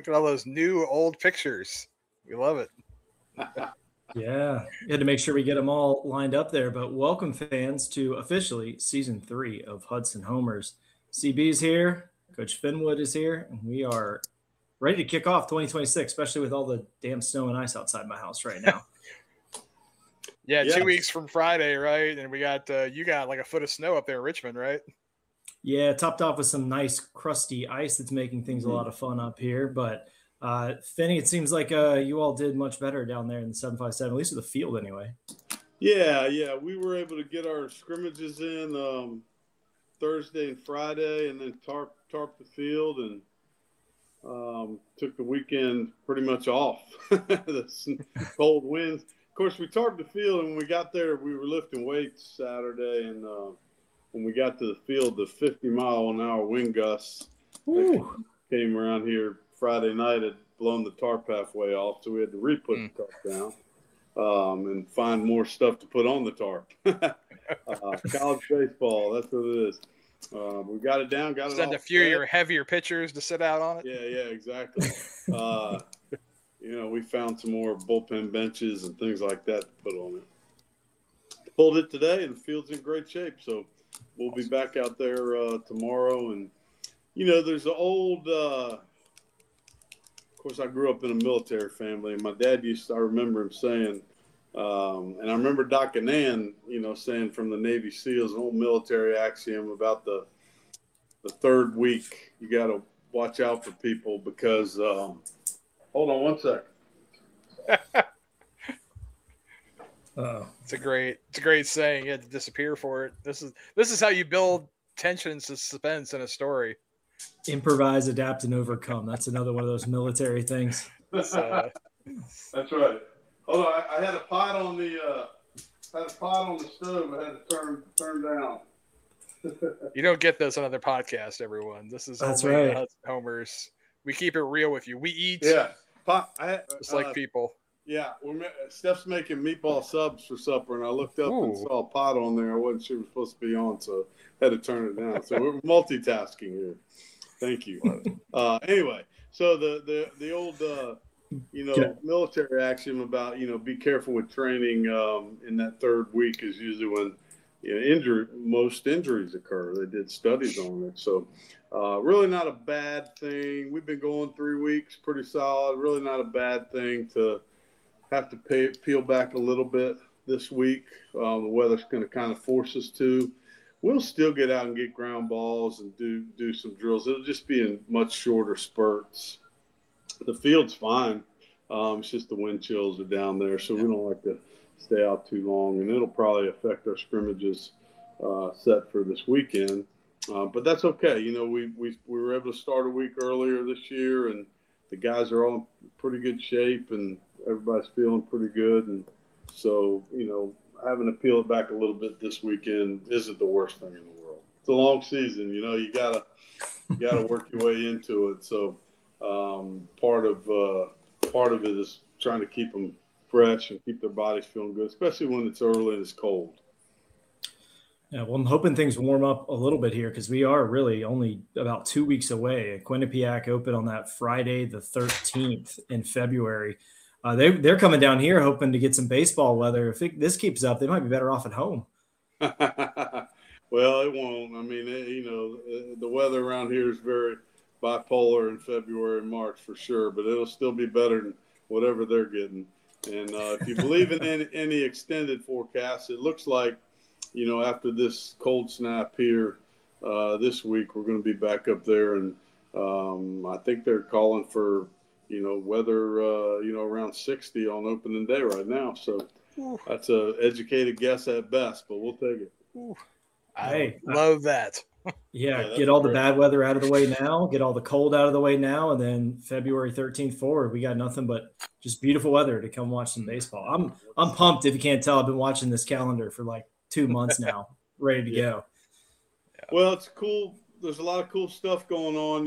at all those new old pictures. We love it. Yeah, we had to make sure we get them all lined up there. But welcome, fans, to officially season 3 of Hudson Homers. CB's here, Coach Finwood is here, and we are ready to kick off 2026, especially with all the damn snow and ice outside my house right now. Yeah, 2 weeks from Friday, right? And we got you got like a foot of snow up there in Richmond, right? Yeah, topped off with some nice crusty ice that's making things a lot of fun up here. But Finney, it seems like you all did much better down there in the 757, at least with the field anyway. Yeah. We were able to get our scrimmages in Thursday and Friday, and then tarp the field, and took the weekend pretty much off. The cold winds. Of course, we tarped the field, and when we got there, we were lifting weights Saturday, and when we got to the field, the 50-mile-an-hour wind gusts that came around here Friday night had blown the tarp halfway off, so we had to re-put the tarp down and find more stuff to put on the tarp. College baseball, that's what it is. We got it down, Send a few of your heavier pitchers to sit out on it. Yeah, exactly. We found some more bullpen benches and things like that to put on it. Pulled it today, and the field's in great shape, so we'll be back out there tomorrow. And, there's an old of course, I grew up in a military family, and my dad I remember him saying, and I remember Doc Anand, saying from the Navy SEALs, an old military axiom about the third week, you got to watch out for people because, hold on one second. It's a great saying. You had to disappear for it. This is how you build tension and suspense in a story. Improvise, adapt, and overcome. That's another one of those military things. That's right. Hold on, I had a pot on the stove. I had to turn down. You don't get this on other podcasts, everyone. That's right. Homers. We keep it real with you. We eat. Yeah, just like people. Yeah, Steph's making meatball subs for supper, and I looked up and saw a pot on there. I wasn't sure it was supposed to be on, so I had to turn it down. So we're multitasking here. Thank you. Anyway, so the old military axiom about be careful with training in that third week is usually when most injuries occur. They did studies on it, so really not a bad thing. We've been going 3 weeks, pretty solid. Really not a bad thing to have to peel back a little bit this week. The weather's going to kind of force us to. We'll still get out and get ground balls and do some drills. It'll just be in much shorter spurts. The field's fine. It's just the wind chills are down there, so we don't like to stay out too long, and it'll probably affect our scrimmages set for this weekend. But that's okay. We were able to start a week earlier this year, and the guys are all in pretty good shape, and everybody's feeling pretty good. And so, having to peel it back a little bit this weekend isn't the worst thing in the world. It's a long season, you gotta work your way into it. So part of it is trying to keep them fresh and keep their bodies feeling good, especially when it's early and it's cold. Yeah, well, I'm hoping things warm up a little bit here because we are really only about 2 weeks away. Quinnipiac open on that Friday, the 13th in February. They're coming down here hoping to get some baseball weather. If this keeps up, they might be better off at home. Well, it won't. I mean, the weather around here is very bipolar in February and March for sure, but it'll still be better than whatever they're getting. And if you believe in any extended forecast, it looks like, after this cold snap here this week, we're going to be back up there. And I think they're calling for, weather, around 60 on opening day right now. So that's an educated guess at best, but we'll take it. I love that. Yeah, get all the bad weather out of the way now, get all the cold out of the way now, and then February 13th forward, we got nothing but just beautiful weather to come watch some baseball. I'm pumped. If you can't tell, I've been watching this calendar for like 2 months now, ready to go. Well, it's cool. There's a lot of cool stuff going on.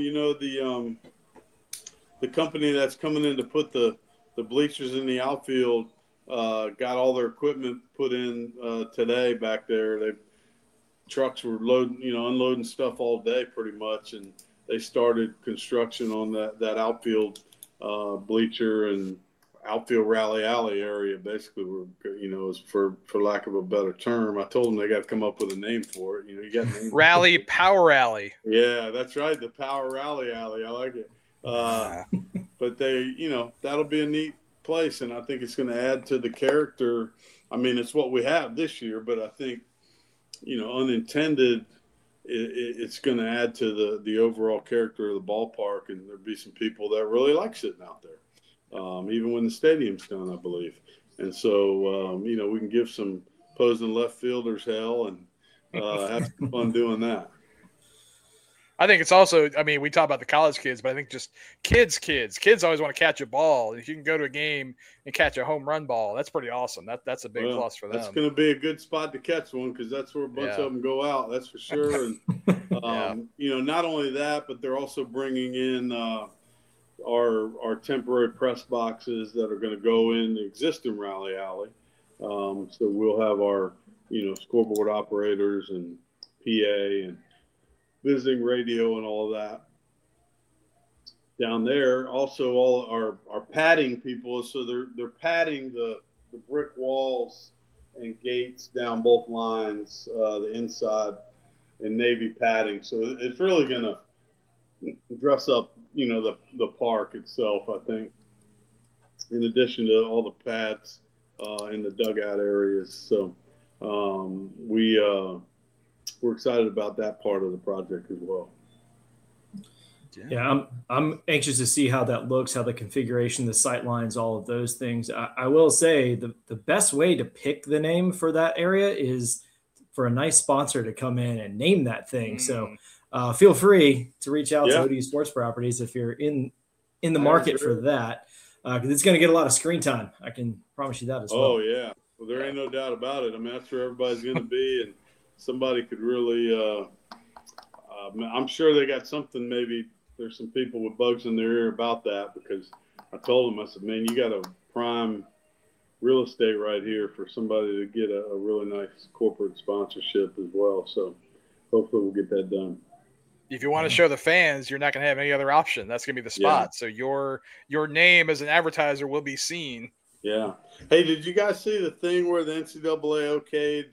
The company that's coming in to put the bleachers in the outfield got all their equipment put in today back there. Trucks were unloading stuff all day pretty much, and they started construction on that outfield bleacher and outfield rally alley area. Basically, is for lack of a better term. I told them they got to come up with a name for it. You got Rally Power Alley. Yeah, that's right. The Power Rally Alley. I like it. But that'll be a neat place, and I think it's going to add to the character. I mean, it's what we have this year, but I think, unintended, it's going to add to the overall character of the ballpark, and there'll be some people that really like sitting out there, even when the stadium's done, I believe. And so, we can give some opposing left fielders hell and have some fun doing that. I think it's also, we talk about the college kids, but I think just kids always want to catch a ball. If you can go to a game and catch a home run ball, that's pretty awesome. That's a big plus for them. That's going to be a good spot to catch one, because that's where a bunch of them go out. That's for sure. And, not only that, but they're also bringing in our temporary press boxes that are going to go in the existing rally alley. So we'll have our, scoreboard operators and PA and visiting radio and all of that down there. Also, all our padding people, so they're padding the brick walls and gates down both lines, the inside, and navy padding. So it's really going to dress up, the park itself, I think, in addition to all the pads in the dugout areas. So we're excited about that part of the project as well. Yeah, I'm anxious to see how that looks, how the configuration, the sight lines, all of those things. I will say the best way to pick the name for that area is for a nice sponsor to come in and name that thing. So feel free to reach out to ODU Sports Properties if you're in the market for that, because it's going to get a lot of screen time. I can promise you that as well. Oh, yeah. Well, there ain't no doubt about it. That's where everybody's going to be, and somebody could really I'm sure they got something. Maybe there's some people with bugs in their ear about that, because I told them, I said, man, you got a prime real estate right here for somebody to get a really nice corporate sponsorship as well. So hopefully we'll get that done. If you want to show the fans, you're not going to have any other option. That's going to be the spot. Yeah. So your name as an advertiser will be seen. Yeah. Hey, did you guys see the thing where the NCAA okayed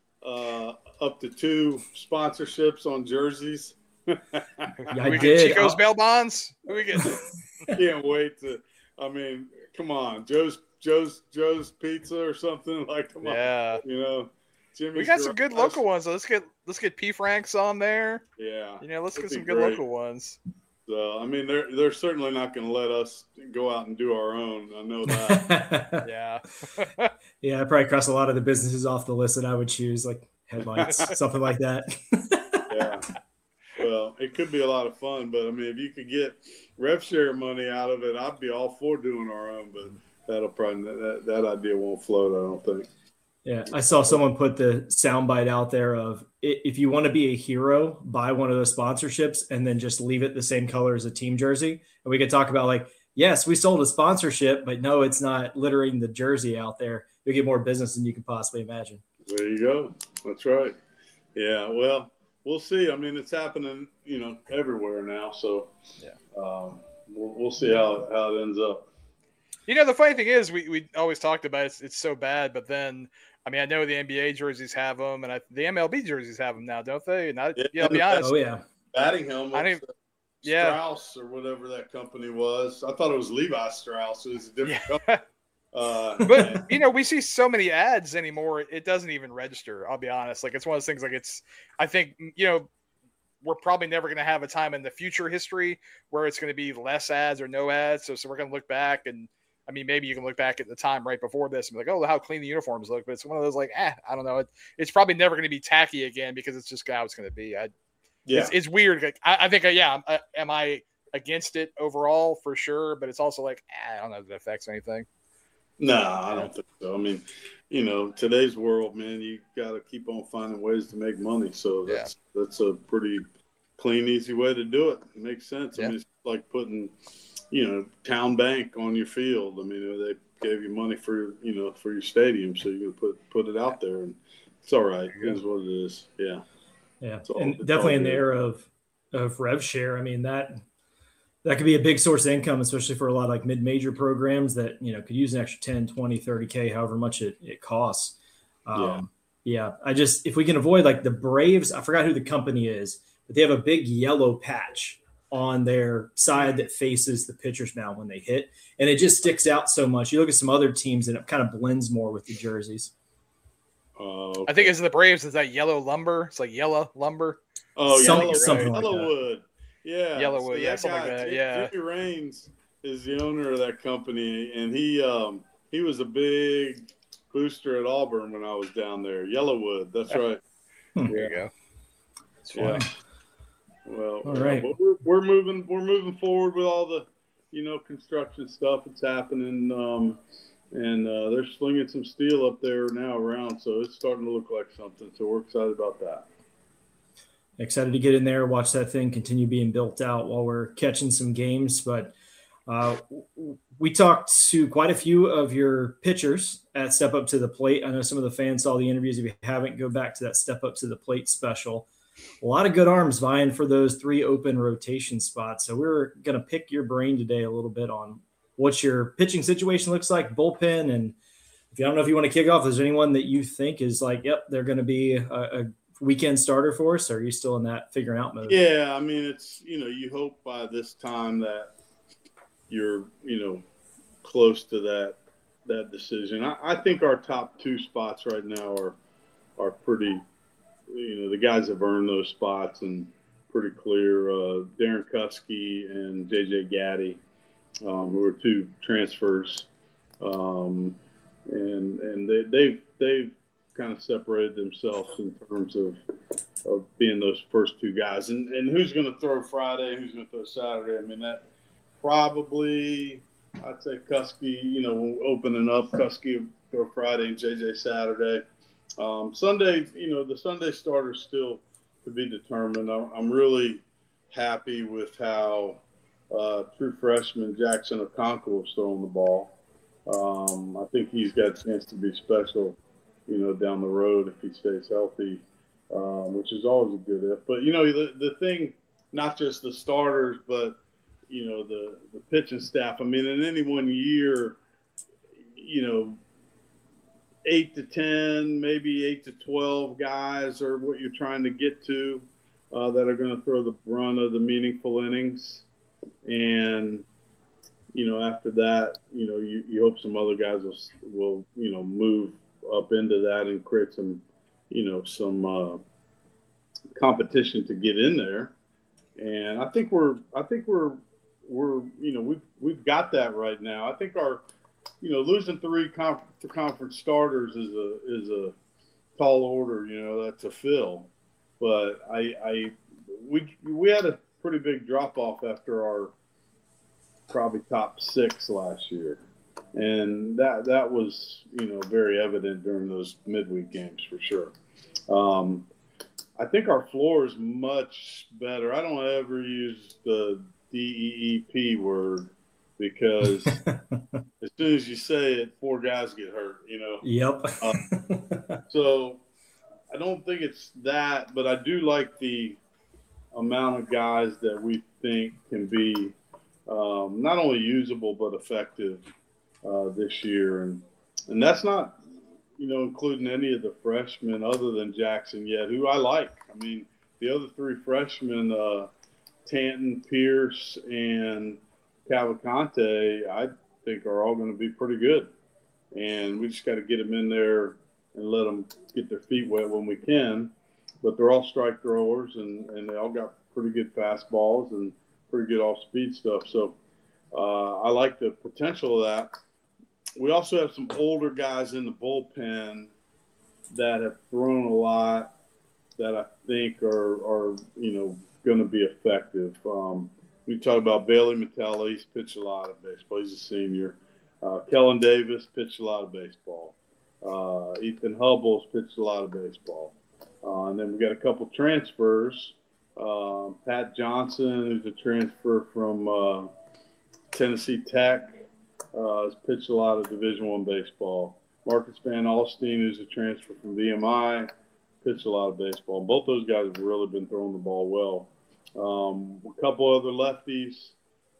up to 2 sponsorships on jerseys? Yeah, I did. Chico's bail bonds? Who we get? Can't wait to. Come on, Joe's Pizza or something, like. Come on, Jimmy's. We got some good local ones. So let's get P. Franks on there. Yeah, let's get some good local ones. So they're certainly not going to let us go out and do our own. I know that. Yeah. Yeah, I probably cross a lot of the businesses off the list that I would choose, like headlights, something like that. Yeah. Well, it could be a lot of fun, but if you could get rev share money out of it, I'd be all for doing our own. But that'll probably that idea won't float, I don't think. Yeah, I saw someone put the soundbite out there of, if you want to be a hero, buy one of those sponsorships and then just leave it the same color as a team jersey. And we could talk about, like, yes, we sold a sponsorship, but no, it's not littering the jersey out there. You'll get more business than you can possibly imagine. There you go. That's right. Yeah, well, we'll see. It's happening, everywhere now. So we'll see how it ends up. The funny thing is, we always talked about it's so bad, but then I know the NBA jerseys have them, and the MLB jerseys have them now, don't they? And I'll be honest. Oh yeah, batting helmets. Strauss or whatever that company was. I thought it was Levi Strauss. It was a different company. But we see so many ads anymore, it doesn't even register. I'll be honest. Like, it's one of those things. Like, I think we're probably never going to have a time in the future history where it's going to be less ads or no ads. So we're going to look back, and maybe you can look back at the time right before this and be like, oh, how clean the uniforms look. But it's one of those, like, I don't know. It's probably never going to be tacky again, because it's just how it's going to be. It's weird. Like, I think, am I against it overall? For sure. But it's also like, I don't know if it affects anything. No, I don't think so. Today's world, man, you got to keep on finding ways to make money. So that's a pretty clean, easy way to do it. It makes sense. Yeah. It's like putting, Town Bank on your field. They gave you money for your stadium, so you can put it out there, and it's all right. It is what it is. Yeah. Yeah, and definitely in the era of rev share, that could be a big source of income, especially for a lot of like mid-major programs that, could use an extra 10, 20, 30K, however much it costs. Yeah. If we can avoid like the Braves, I forgot who the company is, but they have a big yellow patch on their side that faces the pitcher's mound when they hit. And it just sticks out so much. You look at some other teams and it kind of blends more with the jerseys. Okay. I think it's the Braves. Is that yellow lumber? It's like yellow lumber. Oh, something like Yellowwood. Yeah. Yellowwood. Yeah, something like that. Yeah. Jimmy Raines is the owner of that company, and he was a big booster at Auburn when I was down there. Yellowwood. That's right. There you go. It's funny. Well, all right. But we're moving forward with all the, construction stuff that's happening. And they're slinging some steel up there now around, so it's starting to look like something. So we're excited about that. Excited to get in there, watch that thing continue being built out while we're catching some games. But we talked to quite a few of your pitchers at Step Up to the Plate. I know some of the fans saw the interviews. If you haven't, go back to that Step Up to the Plate special. A lot of good arms vying for those 3 open rotation spots. So we're going to pick your brain today a little bit on what your pitching situation looks like, bullpen. And if you don't know if you want to kick off, is there anyone that you think is like, yep, they're going to be a weekend starter for us? Or are you still in that figuring out mode? Yeah, I mean, it's, you hope by this time that you're, close to that decision. I think our top 2 spots right now are pretty, the guys have earned those spots and pretty clear. Darren Kuski and JJ Gaddy, who are 2 transfers, and they've kind of separated themselves in terms of being those first 2 guys. And who's going to throw Friday, who's going to throw Saturday? I mean, that probably, I'd say Kuski, opening up, Kuski will throw Friday and JJ Saturday. Sunday, the Sunday starter's still to be determined. I'm really happy with how true freshman Jackson Okonkwo was throwing the ball. I think he's got a chance to be special, down the road if he stays healthy, which is always a good if. But, the thing, not just the starters, but, the pitching staff. I mean, in any one year, 8 to 10, maybe 8 to 12 guys are what you're trying to get to that are going to throw the brunt of the meaningful innings. And, after that, you hope some other guys will move up into that and create some, some competition to get in there. And I think we're we've got that right now. I think our, losing 3 conference starters is a tall order, that's a fill. But we had a pretty big drop off after our probably top 6 last year, and that was very evident during those midweek games for sure. I think our floor is much better. I don't ever use the DEEP word, because as soon as you say it, 4 guys get hurt, Yep. So I don't think it's that, but I do like the amount of guys that we think can be not only usable but effective this year. And that's not, including any of the freshmen other than Jackson yet, who I like. I mean, the other 3 freshmen, Tanton, Pierce, and Cavalcante, I think are all going to be pretty good. And we just got to get them in there and let them get their feet wet when we can. But they're all strike throwers, and they all got pretty good fastballs and pretty good off-speed stuff. So I like the potential of that. We also have some older guys in the bullpen that have thrown a lot that I think are going to be effective. We talk about Bailey Matella. He's pitched a lot of baseball. He's a senior. Kellen Davis pitched a lot of baseball. Ethan Hubble's pitched a lot of baseball. And then we got a couple transfers. Pat Johnson, who's a transfer from Tennessee Tech, has pitched a lot of Division I baseball. Marcus Van Alstine, who's a transfer from VMI, pitched a lot of baseball. Both those guys have really been throwing the ball well. A couple other lefties,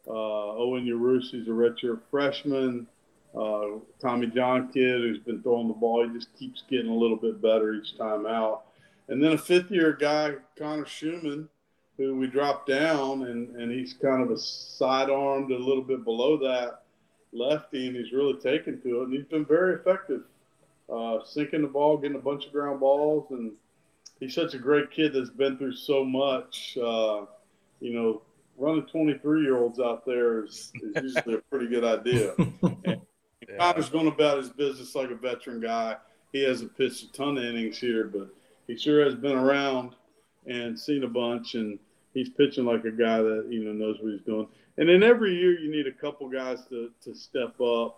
Owen Yarusi's a redshirt freshman. Tommy John kid who's been throwing the ball. He just keeps getting a little bit better each time out. And then a fifth-year guy, Connor Schumann, who we dropped down, and he's kind of a side-armed a little bit below that lefty, and he's really taken to it. And he's been very effective, sinking the ball, getting a bunch of ground balls. And he's such a great kid that's been through so much. Running 23-year-olds out there is usually a pretty good idea. And Connor's going about his business like a veteran guy. He hasn't pitched a ton of innings here, but he sure has been around and seen a bunch, and he's pitching like a guy that, knows what he's doing. And then every year you need a couple guys to step up.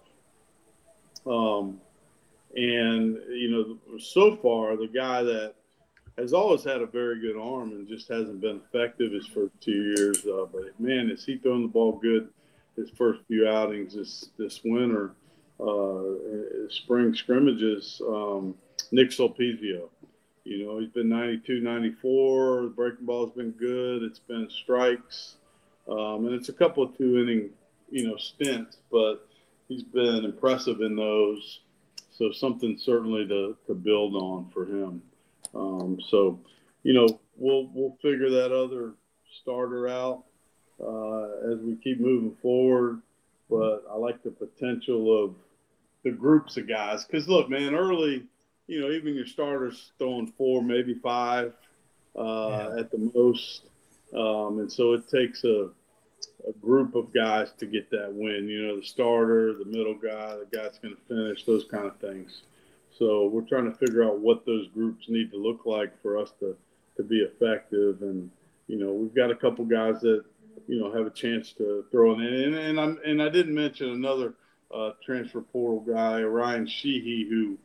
So far the guy that has always had a very good arm and just hasn't been effective his first 2 years. But, man, is he throwing the ball good his first few outings this winter, spring scrimmages, Nick Sulpizio. He's been 92, 94. The breaking ball has been good. It's been strikes. And it's a couple of two-inning, stints, but he's been impressive in those. So something certainly to build on for him. We'll figure that other starter out as we keep moving forward. But I like the potential of the groups of guys. Because, look, man, early, even your starters throwing 4, maybe 5 at the most. And so it takes a group of guys to get that win. The starter, the middle guy, the guy that's going to finish, those kind of things. So we're trying to figure out what those groups need to look like for us to be effective. And, we've got a couple guys that, have a chance to throw in. And I didn't mention another transfer portal guy, Ryan Sheehy, who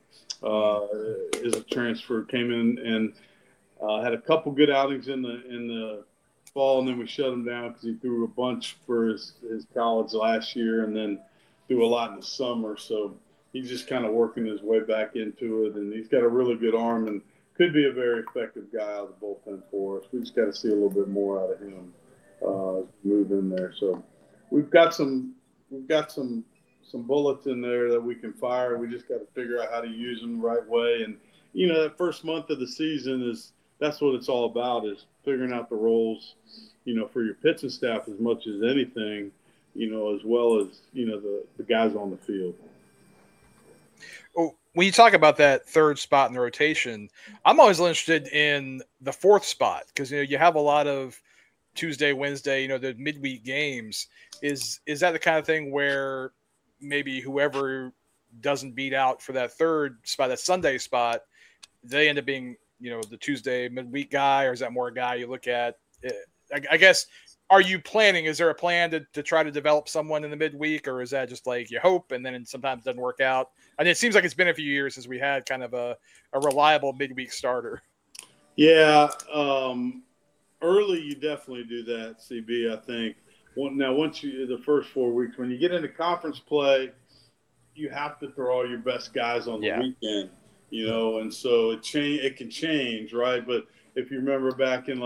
is a transfer, came in and had a couple good outings in the fall, and then we shut him down because he threw a bunch for his college last year and then threw a lot in the summer. So he's just kind of working his way back into it, and he's got a really good arm and could be a very effective guy out of the bullpen for us. We just got to see a little bit more out of him as we move in there. So we've got some bullets in there that we can fire. We just got to figure out how to use them the right way. And that first month of the season that's what it's all about, is figuring out the roles, for your pitching staff as much as anything, as well as the guys on the field. Oh, when you talk about that third spot in the rotation, I'm always interested in the fourth spot because you have a lot of Tuesday, Wednesday, the midweek games. Is that the kind of thing where maybe whoever doesn't beat out for that third spot, that Sunday spot, they end up being the Tuesday midweek guy, or is that more a guy you look at? I guess. Are you planning? Is there a plan to try to develop someone in the midweek, or is that just like you hope and then sometimes it doesn't work out? And it seems like it's been a few years since we had kind of a reliable midweek starter. Yeah, early you definitely do that, CB. I think. Now, once the first 4 weeks, when you get into conference play, you have to throw all your best guys on the weekend, and so it can change, right? But if you remember back in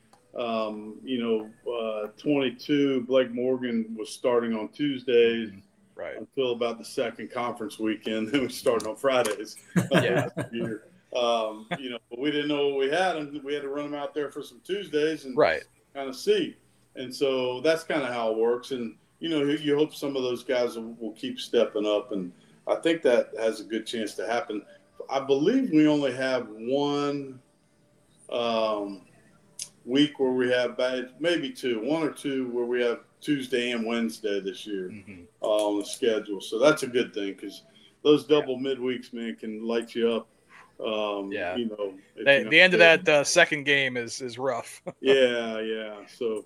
22, Blake Morgan was starting on Tuesdays, right, until about the second conference weekend. Then we started on Fridays. But we didn't know what we had, and we had to run them out there for some Tuesdays and kind of see. And so that's kind of how it works. And you hope some of those guys will keep stepping up, and I think that has a good chance to happen. I believe we only have one week where we have maybe 1 or 2 where we have Tuesday and Wednesday this year on the schedule. So that's a good thing because those double midweeks, man, can light you up. The end of that second game is rough. So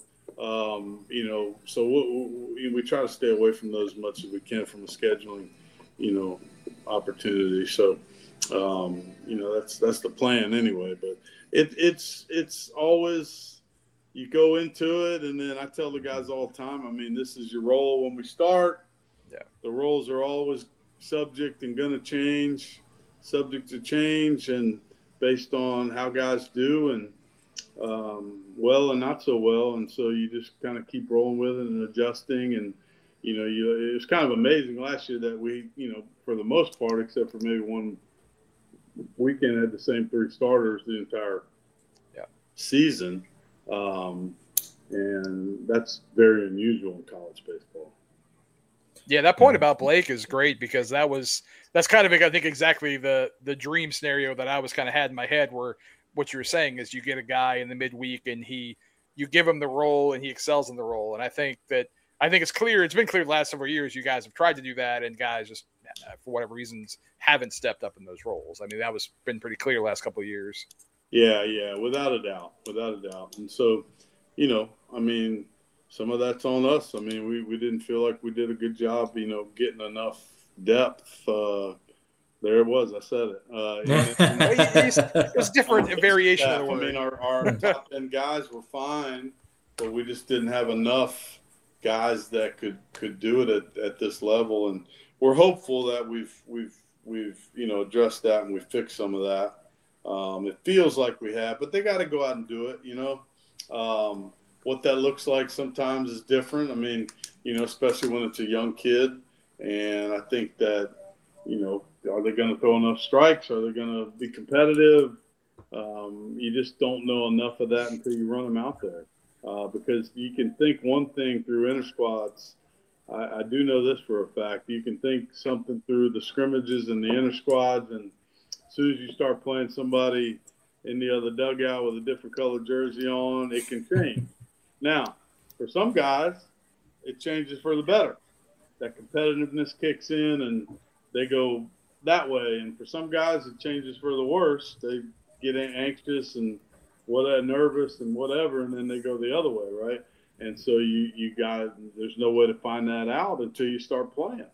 we try to stay away from those as much as we can from a scheduling opportunity. So that's the plan anyway. But it's always, you go into it, and then I tell the guys all the time, I mean, this is your role when we start. The roles are always subject to change, and based on how guys do. And well and not so well, and so you just kind of keep rolling with it and adjusting. And it was kind of amazing last year that we, for the most part, except for maybe one weekend, had the same 3 starters the entire season, and that's very unusual in college baseball. Yeah, that point about Blake is great because that's kind of, I think, exactly the dream scenario that I was kind of had in my head, where what you were saying is you get a guy in the midweek and you give him the role and he excels in the role. And I think it's clear, it's been clear the last several years you guys have tried to do that, and guys just for whatever reasons haven't stepped up in those roles. I mean, that was been pretty clear the last couple of years. Yeah, without a doubt. And so, I mean, some of that's on us. I mean, we didn't feel like we did a good job, getting enough depth. There it was. I said it. It was different variation of the word. I mean, our top 10 guys were fine, but we just didn't have enough guys that could do it at this level. And we're hopeful that we've addressed that and we fixed some of that. It feels like we have, but they got to go out and do it. What that looks like sometimes is different. I mean, especially when it's a young kid. And I think that, are they going to throw enough strikes? Are they going to be competitive? You just don't know enough of that until you run them out there. Because you can think one thing through inter-squads. I do know this for a fact. You can think something through the scrimmages and the inter-squads, and as soon as you start playing somebody in the other dugout with a different colored jersey on, it can change. Now, for some guys, it changes for the better. That competitiveness kicks in and they go that way. And for some guys, it changes for the worse. They get anxious and nervous and whatever, and then they go the other way, right? And so there's no way to find that out until you start playing.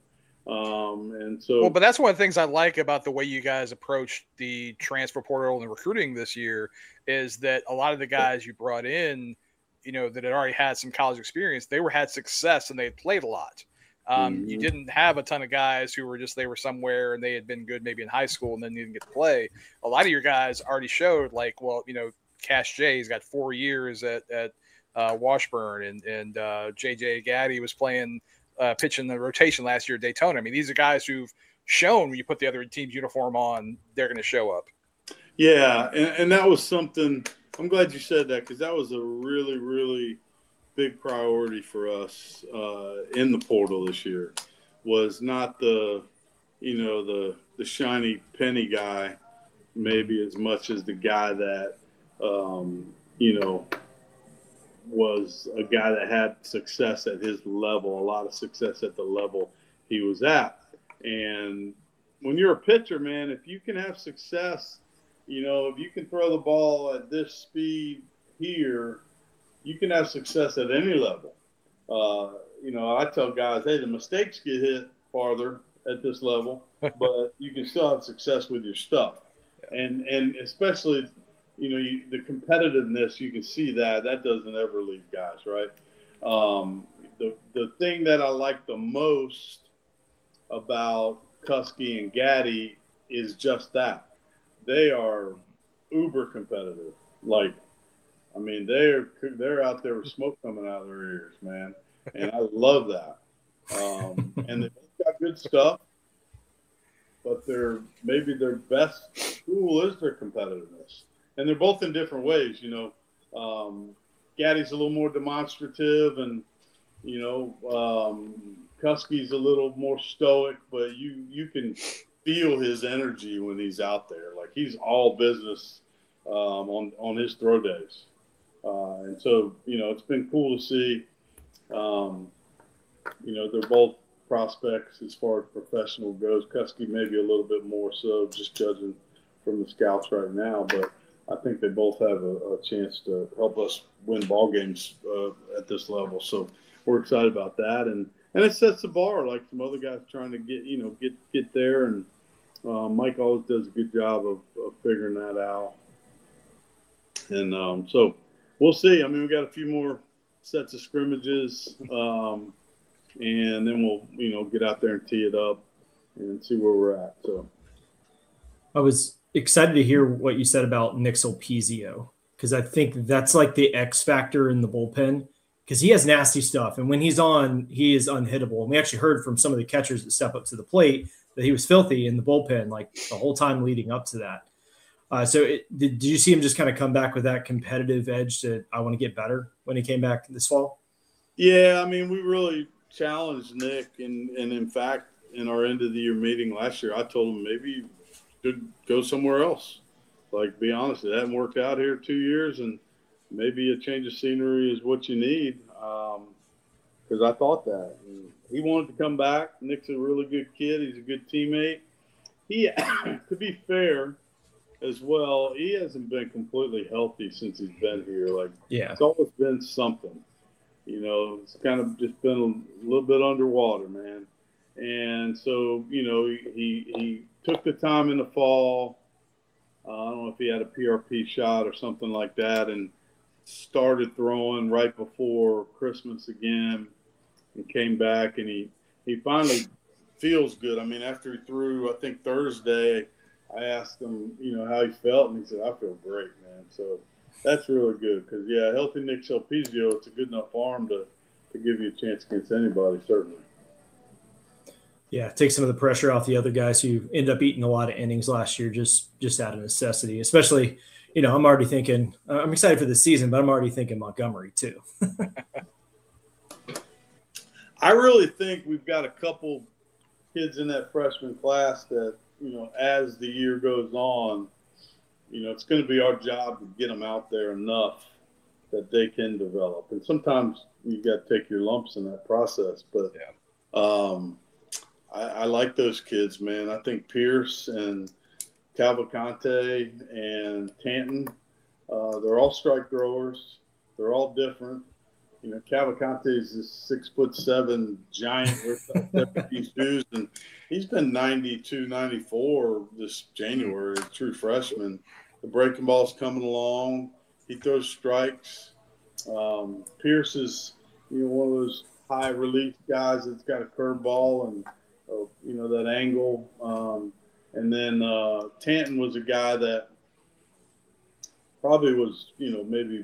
But that's one of the things I like about the way you guys approached the transfer portal and recruiting this year is that a lot of the guys you brought in, that had already had some college experience, had success and they had played a lot. You didn't have a ton of guys who were they were somewhere and they had been good maybe in high school and then didn't get to play. A lot of your guys already showed Cash J's got 4 years at Washburn and JJ Gaddy was playing pitching the rotation last year at Daytona. I mean, these are guys who've shown when you put the other team's uniform on, they're going to show up. Yeah, and that was something – I'm glad you said that because that was a really, really big priority for us in the portal this year was not the shiny penny guy maybe as much as the guy that, was a guy that had success at his level, a lot of success at the level he was at. And when you're a pitcher, man, if you can have success, if you can throw the ball at this speed here, you can have success at any level. I tell guys, hey, the mistakes get hit farther at this level, but you can still have success with your stuff. And especially – the competitiveness, you can see that doesn't ever leave guys, right? The thing that I like the most about Cuskey and Gaddy is just that. They are uber competitive. They're out there with smoke coming out of their ears, man. And I love that. And they've got good stuff, but maybe their best tool is their competitiveness. And they're both in different ways, Gaddy's a little more demonstrative and, Cuskey's a little more stoic, but you can feel his energy when he's out there. Like he's all business on his throw days. And so, it's been cool to see, they're both prospects as far as professional goes. Cuskey maybe a little bit more so just judging from the scouts right now, but I think they both have a chance to help us win ball games at this level. So we're excited about that, and it sets the bar like some other guys trying to get there. And Mike always does a good job of figuring that out. And so we'll see. I mean, we got a few more sets of scrimmages, and then we'll get out there and tee it up and see where we're at. So I was excited to hear what you said about Nixel Pizio. because I think that's like the X factor in the bullpen because he has nasty stuff. And when he's on, he is unhittable. And we actually heard from some of the catchers that step up to the plate that he was filthy in the bullpen like the whole time leading up to that. Did you see him just kind of come back with that competitive edge to I want to get better when he came back this fall? Yeah, I mean, we really challenged Nick, and in fact, in our end of the year meeting last year, I told him maybe you should go somewhere else. Like, be honest, it hadn't worked out here 2 years, and maybe a change of scenery is what you need. Because I thought that. And he wanted to come back. Nick's a really good kid. He's a good teammate. He, to be fair, as well, he hasn't been completely healthy since he's been here. Like, It's always been something. You know, it's kind of just been a little bit underwater, man. And so, you know, he took the time in the fall. I don't know if he had a PRP shot or something like that, and started throwing right before Christmas again and came back, and he finally feels good. I mean, after he threw, I think Thursday, I asked him, you know, how he felt, and he said, I feel great, man. So that's really good because, yeah, healthy Nick Sulpizio, it's a good enough arm to give you a chance against anybody, certainly. Yeah, take some of the pressure off the other guys who ended up eating a lot of innings last year just out of necessity, especially, you know, I'm already thinking – I'm excited for the season, but I'm already thinking Montgomery too. I really think we've got a couple kids in that freshman class that, you know, as the year goes on, you know, it's going to be our job to get them out there enough that they can develop. And sometimes you got to take your lumps in that process. But I like those kids, man. I think Pierce and Cavalcante and Tanton, they're all strike throwers. They're all different. You know, Cavalcante is this 6'7" giant with 17 shoes, and he's been 92, 94 this January, a true freshman. The breaking ball's coming along. He throws strikes. Pierce is, you know, one of those high relief guys that's got a curveball and, you know, that angle. And then Tanton was a guy that probably was, you know, maybe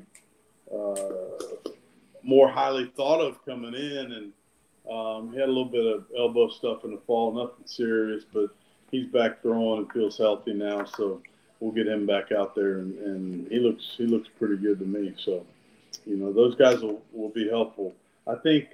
more highly thought of coming in. And he had a little bit of elbow stuff in the fall, nothing serious, but he's back throwing and feels healthy now. So we'll get him back out there, and he looks pretty good to me. So, you know, those guys will be helpful. I think,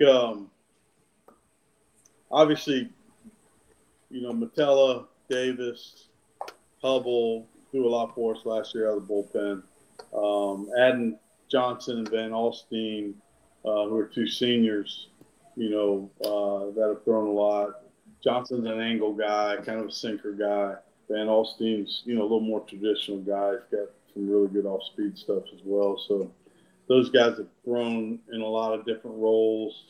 obviously, you know, Metella, Davis, Hubble do a lot for us last year out of the bullpen. Adding Johnson and Van Alstine, who are two seniors, you know, that have thrown a lot. Johnson's an angle guy, kind of a sinker guy. Van Alstine's, you know, a little more traditional guy. He's got some really good off-speed stuff as well. So those guys have thrown in a lot of different roles,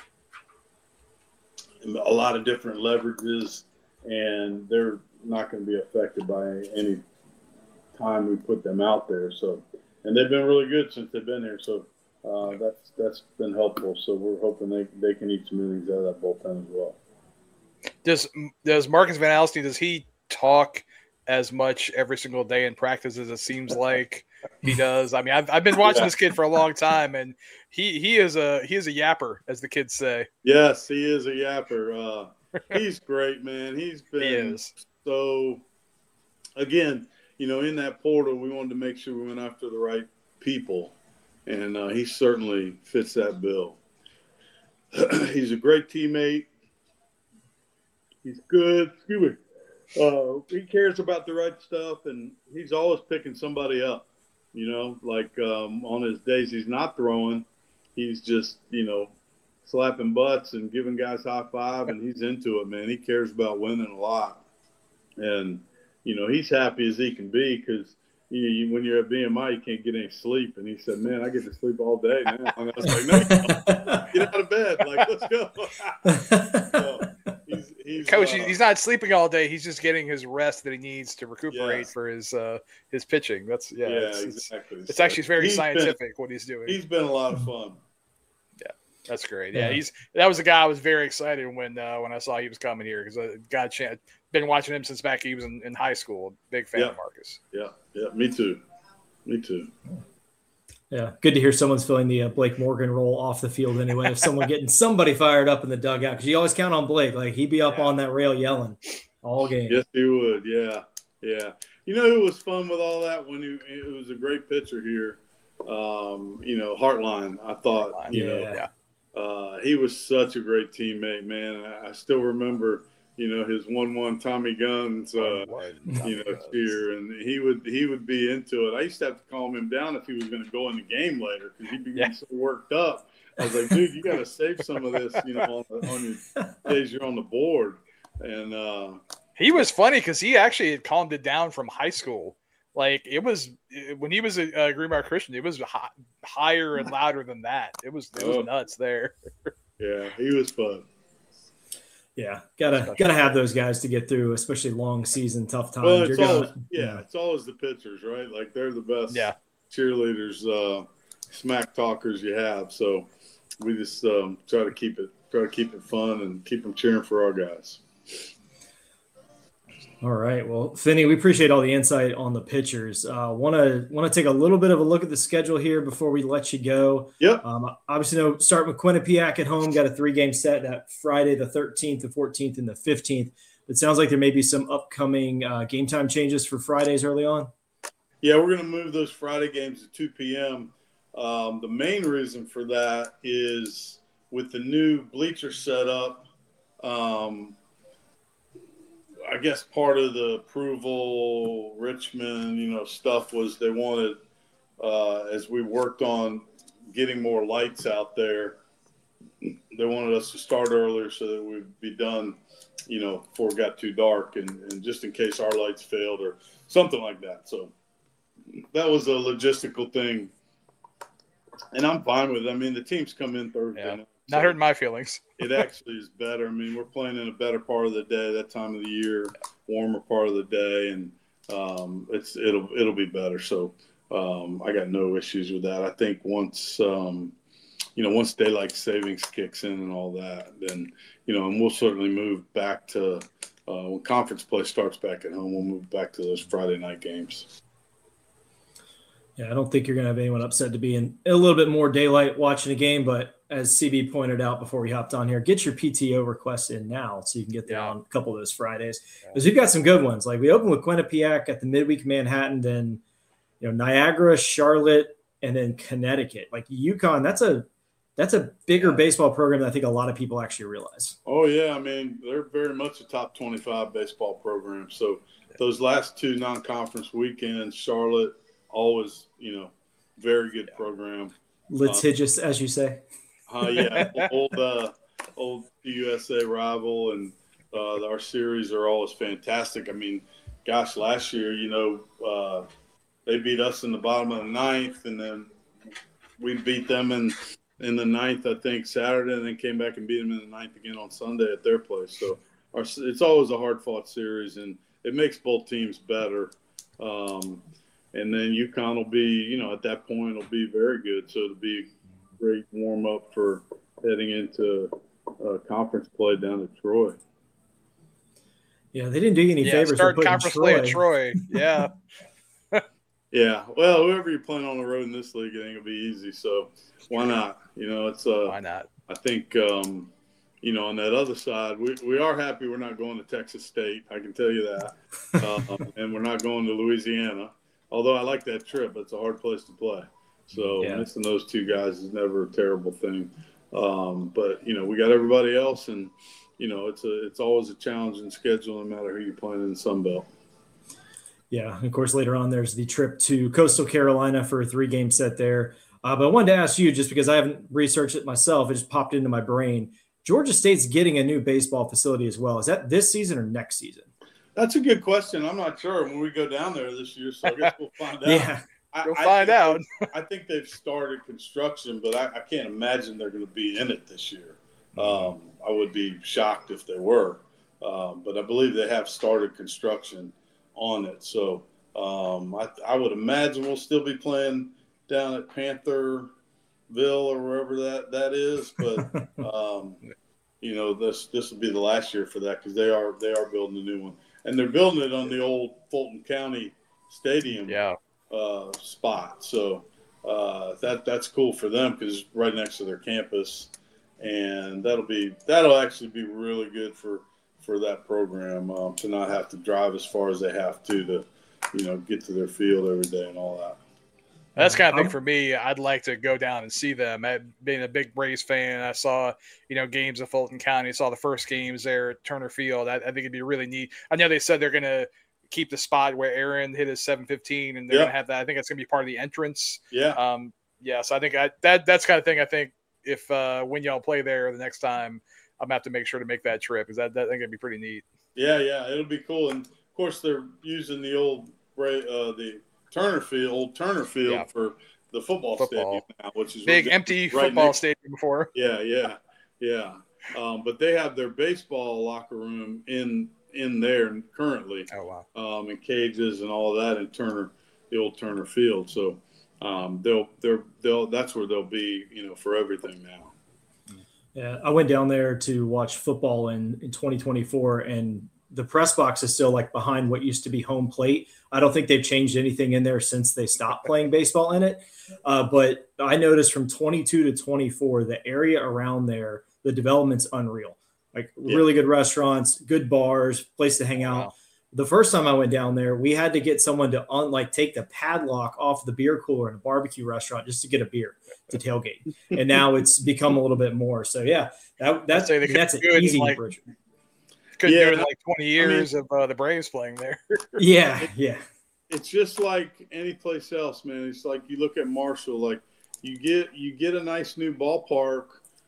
a lot of different leverages, and they're not going to be affected by any time we put them out there. So, and they've been really good since they've been here. So that's been helpful. So we're hoping they can eat some innings out of that bullpen as well. Does Marcus Van Alstine, does he talk as much every single day in practice as it seems like he does? I mean, I've been watching this kid for a long time, and he is a yapper, as the kids say. Yes, he is a yapper. He's great, man. He's been so. Again, you know, in that portal, we wanted to make sure we went after the right people, and he certainly fits that bill. He's a great teammate. He's good. Excuse me. He cares about the right stuff, and he's always picking somebody up. You know, like on his days he's not throwing, he's just, you know, slapping butts and giving guys high five, and he's into it, man. He cares about winning a lot, and you know, he's happy as he can be because when you're at BMI, you can't get any sleep. And he said, "Man, I get to sleep all day now." And I was like, "No, get out of bed, like let's go." So, Coach, he's not sleeping all day. He's just getting his rest that he needs to recuperate for his pitching. That's exactly. It's actually very scientific what he's doing. He's been a lot of fun. Yeah, that's great. Yeah, that was a guy I was very excited when I saw he was coming here because I got a chance. Been watching him since back he was in high school. Big fan of Marcus. Yeah, me too. Yeah, good to hear someone's filling the Blake Morgan role off the field anyway. If someone getting somebody fired up in the dugout, because you always count on Blake. Like, he'd be up on that rail yelling all game. Yes, he would. Yeah, yeah. You know who was fun with all that when it was a great pitcher here. Hartline. I thought, he was such a great teammate, man. I still remember, his 1-1 Tommy Guns, cheer, and he would be into it. I used to have to calm him down if he was going to go in the game later because he'd be getting so worked up. I was like, dude, you got to save some of this, on your days you're on the board. And he was funny because he actually had calmed it down from high school. Like, it was when he was a Greenbrier Christian, it was higher and louder than that. It was nuts there. Yeah, he was fun. Yeah, gotta have those guys to get through, especially long season, tough times. Well, it's always the pitchers, right? Like, they're the best cheerleaders, smack talkers you have. So we just try to keep it fun and keep them cheering for our guys. All right. Well, Finney, we appreciate all the insight on the pitchers. Want to take a little bit of a look at the schedule here before we let you go. Yep. Obviously, start with Quinnipiac at home. Got a 3-game set that Friday, the 13th, the 14th, and the 15th. It sounds like there may be some upcoming game time changes for Fridays early on. Yeah, we're going to move those Friday games to 2 p.m. The main reason for that is with the new bleacher setup. I guess part of the approval, Richmond, stuff was they wanted, as we worked on getting more lights out there, they wanted us to start earlier so that we'd be done, before it got too dark and just in case our lights failed or something like that. So that was a logistical thing. And I'm fine with it. I mean, the teams come in Thursday. Yeah. Not hurting my feelings. It actually is better. I mean, we're playing in a better part of the day, that time of the year, warmer part of the day, and it'll be better. So I got no issues with that. I think once once daylight savings kicks in and all that, then and we'll certainly move back to when conference play starts back at home. We'll move back to those Friday night games. Yeah, I don't think you're going to have anyone upset to be in a little bit more daylight watching a game, but as CB pointed out before we hopped on here, get your PTO requests in now so you can get there on a couple of those Fridays. Because we've got some good ones. Like, we open with Quinnipiac at the midweek Manhattan, then Niagara, Charlotte, and then Connecticut. Like, UConn, that's a bigger baseball program than I think a lot of people actually realize. Oh, yeah. I mean, they're very much a top 25 baseball program. So those last two non-conference weekends, Charlotte, always, very good program. Litigious, as you say. Old USA rival, and our series are always fantastic. I mean, gosh, last year, they beat us in the bottom of the ninth, and then we beat them in the ninth, I think, Saturday, and then came back and beat them in the ninth again on Sunday at their place. So it's always a hard-fought series, and it makes both teams better. And then UConn will be, at that point, it'll be very good. So it'll be a great warm-up for heading into conference play down at Troy. Yeah, they didn't do you any favors. Start conference play at Troy. Yeah. Yeah. Well, whoever you're playing on the road in this league, it ain't going to be easy. So why not? Why not? I think, on that other side, we are happy we're not going to Texas State. I can tell you that. And we're not going to Louisiana. Although I like that trip, it's a hard place to play. So missing those two guys is never a terrible thing. But, we got everybody else, and, it's always a challenging schedule no matter who you're playing in the Sun Belt. Yeah, and of course, later on, there's the trip to Coastal Carolina for a 3-game set there. But I wanted to ask you, just because I haven't researched it myself, it just popped into my brain. Georgia State's getting a new baseball facility as well. Is that this season or next season? That's a good question. I'm not sure when we go down there this year, so I guess we'll find out. Yeah, we'll find out. I think they've started construction, but I can't imagine they're going to be in it this year. I would be shocked if they were. But I believe they have started construction on it. So I would imagine we'll still be playing down at Pantherville or wherever that is. But, this will be the last year for that because they are building a new one. And they're building it on the old Fulton County Stadium spot. So that's cool for them because it's right next to their campus, and that'll actually be really good for that program to not have to drive as far as they have to get to their field every day and all that. That's kind of thing for me. I'd like to go down and see them. Being a big Braves fan, I saw, games of Fulton County. I saw the first games there at Turner Field. I think it'd be really neat. I know they said they're going to keep the spot where Aaron hit his 715, and they're going to have that. I think that's going to be part of the entrance. Yeah. So I think that's kind of thing. I think if when y'all play there the next time, I'm going to have to make sure to make that trip because that thing would be pretty neat. Yeah, it'll be cool. And of course, they're using the old the Turner Field for the football stadium now, which is big empty football stadium before. Yeah. But they have their baseball locker room in there currently. Oh wow. And cages and all of that in the old Turner Field. So that's where they'll be, for everything now. Yeah, I went down there to watch football in 2024, and the press box is still like behind what used to be home plate. I don't think they've changed anything in there since they stopped playing baseball in it. But I noticed from 22 to 24, the area around there, the development's unreal. Like really good restaurants, good bars, place to hang out. Wow. The first time I went down there, we had to get someone to take the padlock off the beer cooler in a barbecue restaurant just to get a beer to tailgate. And now it's become a little bit more. So yeah, that's an easy bridge. Couldn't do it in 20 years of the Braves playing there. Yeah. It's just like any place else, man. It's like you look at Marshall, like you get a nice new ballpark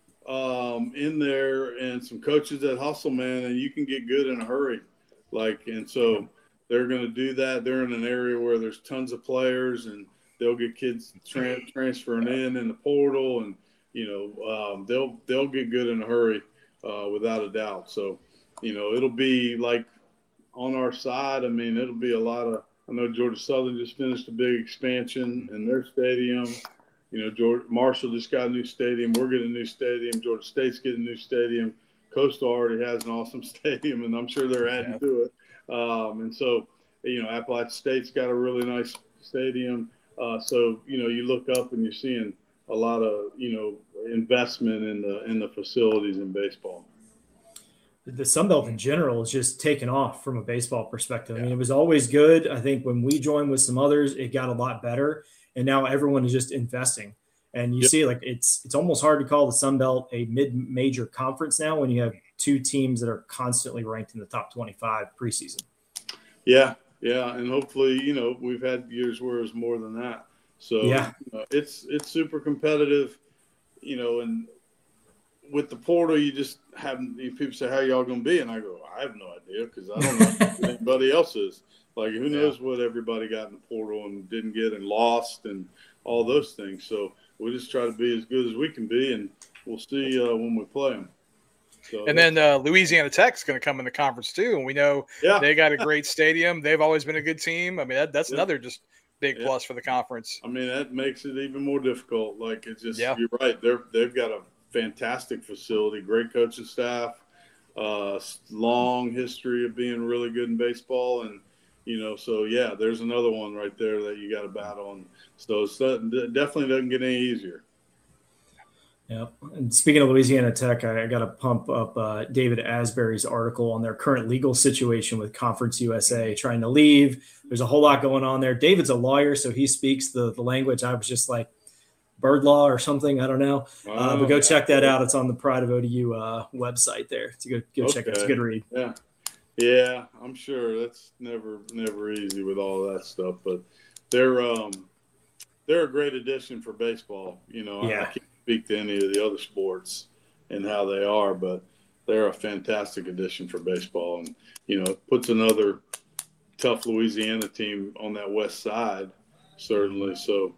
in there and some coaches that hustle, man, and you can get good in a hurry. And so they're going to do that. They're in an area where there's tons of players, and they'll get kids transferring in the portal, and they'll get good in a hurry without a doubt. So it'll be like on our side. I mean, it'll be a lot of. I know Georgia Southern just finished a big expansion in their stadium. Marshall just got a new stadium. We're getting a new stadium. Georgia State's getting a new stadium. Coastal already has an awesome stadium, and I'm sure they're adding to it. And so, Appalachian State's got a really nice stadium. So, you look up and you're seeing a lot of, investment in the facilities in baseball. The Sun Belt in general is just taken off from a baseball perspective. I mean, it was always good. I think when we joined with some others, it got a lot better. And now everyone is just investing. And you see, it's almost hard to call the Sun Belt a mid-major conference now when you have two teams that are constantly ranked in the top 25 preseason. Yeah, and hopefully, we've had years where it's more than that. So it's super competitive, and with the portal, you just have people say, "How y'all gonna be?" And I go, "I have no idea because I don't know who anybody else is. Like, who knows what everybody got in the portal and didn't get and lost and all those things." So we'll just try to be as good as we can be, and we'll see when we play them. So, and then Louisiana Tech's going to come in the conference too, and we know they got a great stadium. They've always been a good team. I mean, that's another just big plus for the conference. I mean, that makes it even more difficult. Like, it's just you're right. They've got a fantastic facility, great coaching staff, long history of being really good in baseball, and so there's another one right there that you got to battle on. So it definitely doesn't get any easier. Yeah. And speaking of Louisiana Tech, I got to pump up David Asbury's article on their current legal situation with Conference USA trying to leave. There's a whole lot going on there. David's a lawyer, so he speaks the language. I was just like bird law or something. I don't know. But go check that out. It's on the Pride of ODU website there. To go check it. It's a good read. Yeah, I'm sure that's never easy with all of that stuff, but they're a great addition for baseball. I can't speak to any of the other sports and how they are, but they're a fantastic addition for baseball, and it puts another tough Louisiana team on that west side, certainly. So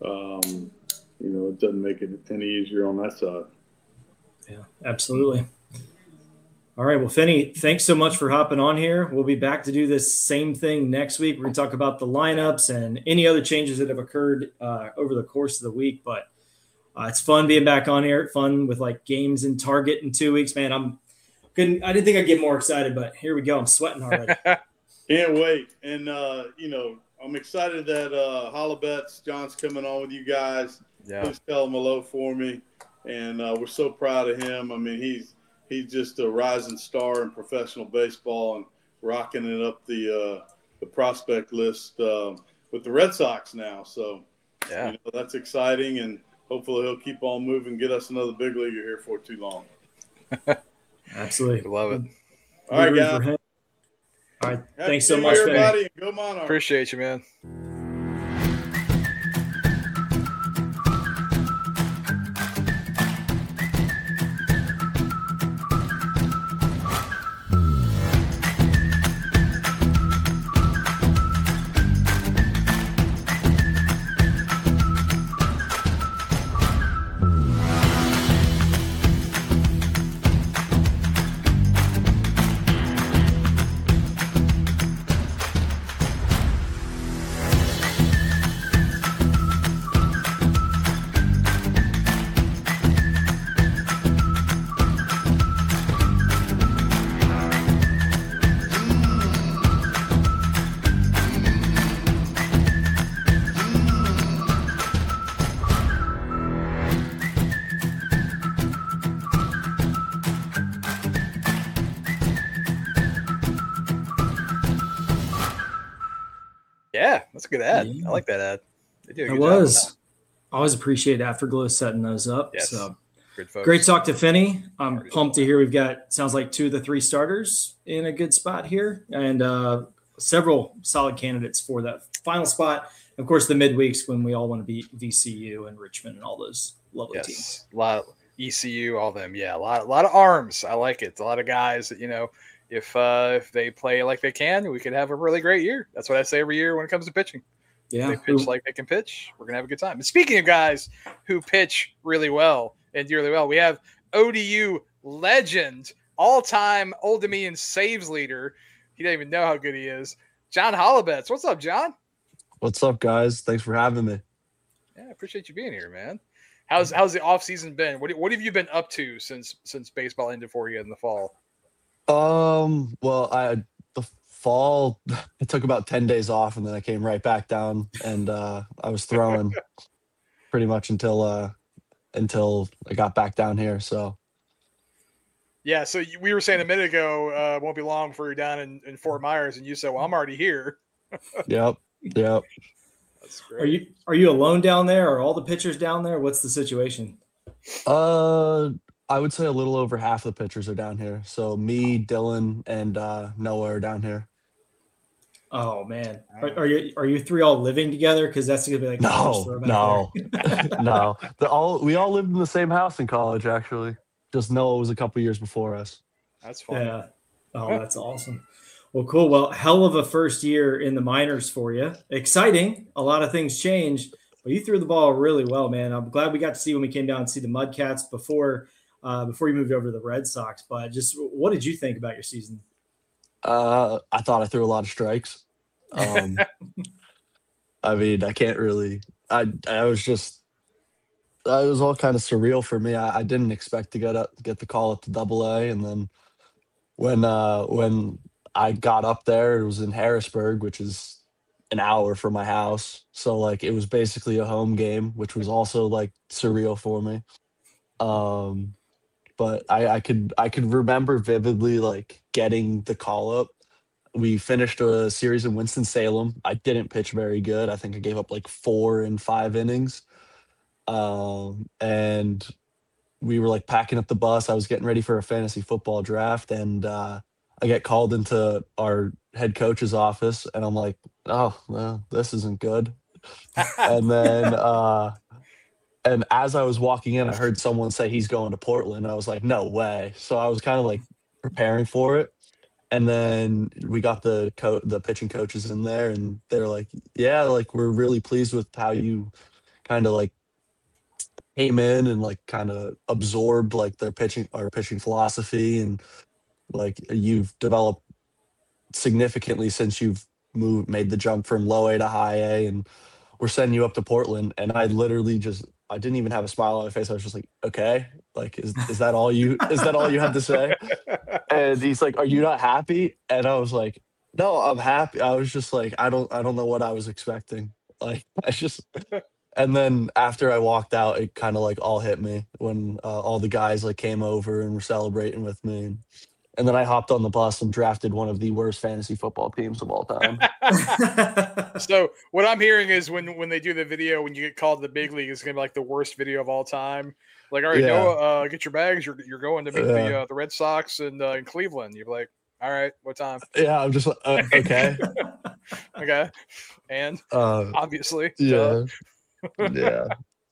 it doesn't make it any easier on that side. Yeah, absolutely. All right. Well, Finney, thanks so much for hopping on here. We'll be back to do this same thing next week. We're going to talk about the lineups and any other changes that have occurred over the course of the week. But it's fun being back on here. Fun with games in Target in 2 weeks, man. I didn't think I'd get more excited, but here we go. I'm sweating already. Can't wait. And, I'm excited that Hollabets, John's coming on with you guys. Yeah. Please tell him hello for me. And we're so proud of him. I mean, he's just a rising star in professional baseball and rocking it up the prospect list with the Red Sox now. So, that's exciting, and hopefully he'll keep on moving, get us another big leaguer here for too long. Absolutely. Love it. All right, guys. All right. Thanks so much, everybody. Go Monarchs. Appreciate you, man. Yeah, that's a good ad. I like that ad. They do a good job. I always appreciate Afterglow setting those up. Yes. So good folks. Great talk to Finney. I'm pumped to hear we've got, sounds like 2 of the 3 starters in a good spot here, and several solid candidates for that final spot. Of course, the midweeks when we all want to beat VCU and Richmond and all those lovely teams. A lot of ECU, all them. Yeah, a lot of arms. I like it. A lot of guys that, if they play like they can, we could have a really great year. That's what I say every year when it comes to pitching. Yeah, if they pitch like they can pitch, we're gonna have a good time. And speaking of guys who pitch really well and do really well, we have ODU legend, all-time Old Dominion saves leader. He doesn't even know how good he is. John Hollabets. What's up, John? What's up, guys? Thanks for having me. Yeah, I appreciate you being here, man. How's the off season been? What have you been up to since baseball ended for you in the fall? Well, the fall, it took about 10 days off, and then I came right back down, and I was throwing pretty much until I got back down here. So yeah, so we were saying a minute ago, won't be long before you're down in Fort Myers, and you said, "Well, I'm already here." Yep. That's great. Are you alone down there? Are all the pitchers down there? What's the situation? I would say a little over half of the pitchers are down here. So me, Dylan, and Noah are down here. Oh man, are you 3 all living together? Because that's gonna be like no. We all lived in the same house in college. Actually, just Noah was a couple years before us. That's fun. Yeah. Oh, that's awesome. Well, cool. Well, hell of a first year in the minors for you. Exciting. A lot of things changed, but you threw the ball really well, man. I'm glad we got to see when we came down and see the Mudcats before you moved over to the Red Sox. But just what did you think about your season? I thought I threw a lot of strikes. I mean, I can't really. It was all kind of surreal for me. I didn't expect to get the call up to AA, and then when I got up there, it was in Harrisburg, which is an hour from my house. So like it was basically a home game, which was also like surreal for me. But I could remember vividly like getting the call up. We finished a series in Winston-Salem. I didn't pitch very good. I think I gave up like 4 in 5 innings. And we were like packing up the bus. I was getting ready for a fantasy football draft, and I get called into our head coach's office, and I'm like, oh, well, this isn't good. And then, and as I was walking in, I heard someone say he's going to Portland. I was like, no way. So I was kind of like preparing for it. And then we got the pitching coaches in there, and they're like, yeah, like, we're really pleased with how you kind of like came in and like kind of absorbed like our pitching philosophy, and like you've developed significantly since you've made the jump from low A to high A, and we're sending you up to Portland. And I literally I didn't even have a smile on my face. I was just like, okay, like, is that all you had to say? And he's like, are you not happy? And I was like, No, I'm happy. I was just like, I don't know what I was expecting. Like, I just, and then after I walked out, it kind of like all hit me when all the guys like came over and were celebrating with me. And then I hopped on the bus and drafted one of the worst fantasy football teams of all time. So what I'm hearing is when they do the video when you get called to the big league, it's gonna be like the worst video of all time. Like, all right, Yeah. Noah, get your bags. You're going to meet Yeah. the Red Sox in Cleveland. You're like, all right, what time? Yeah, I'm just like, okay. Okay, and obviously, Yeah. Yeah.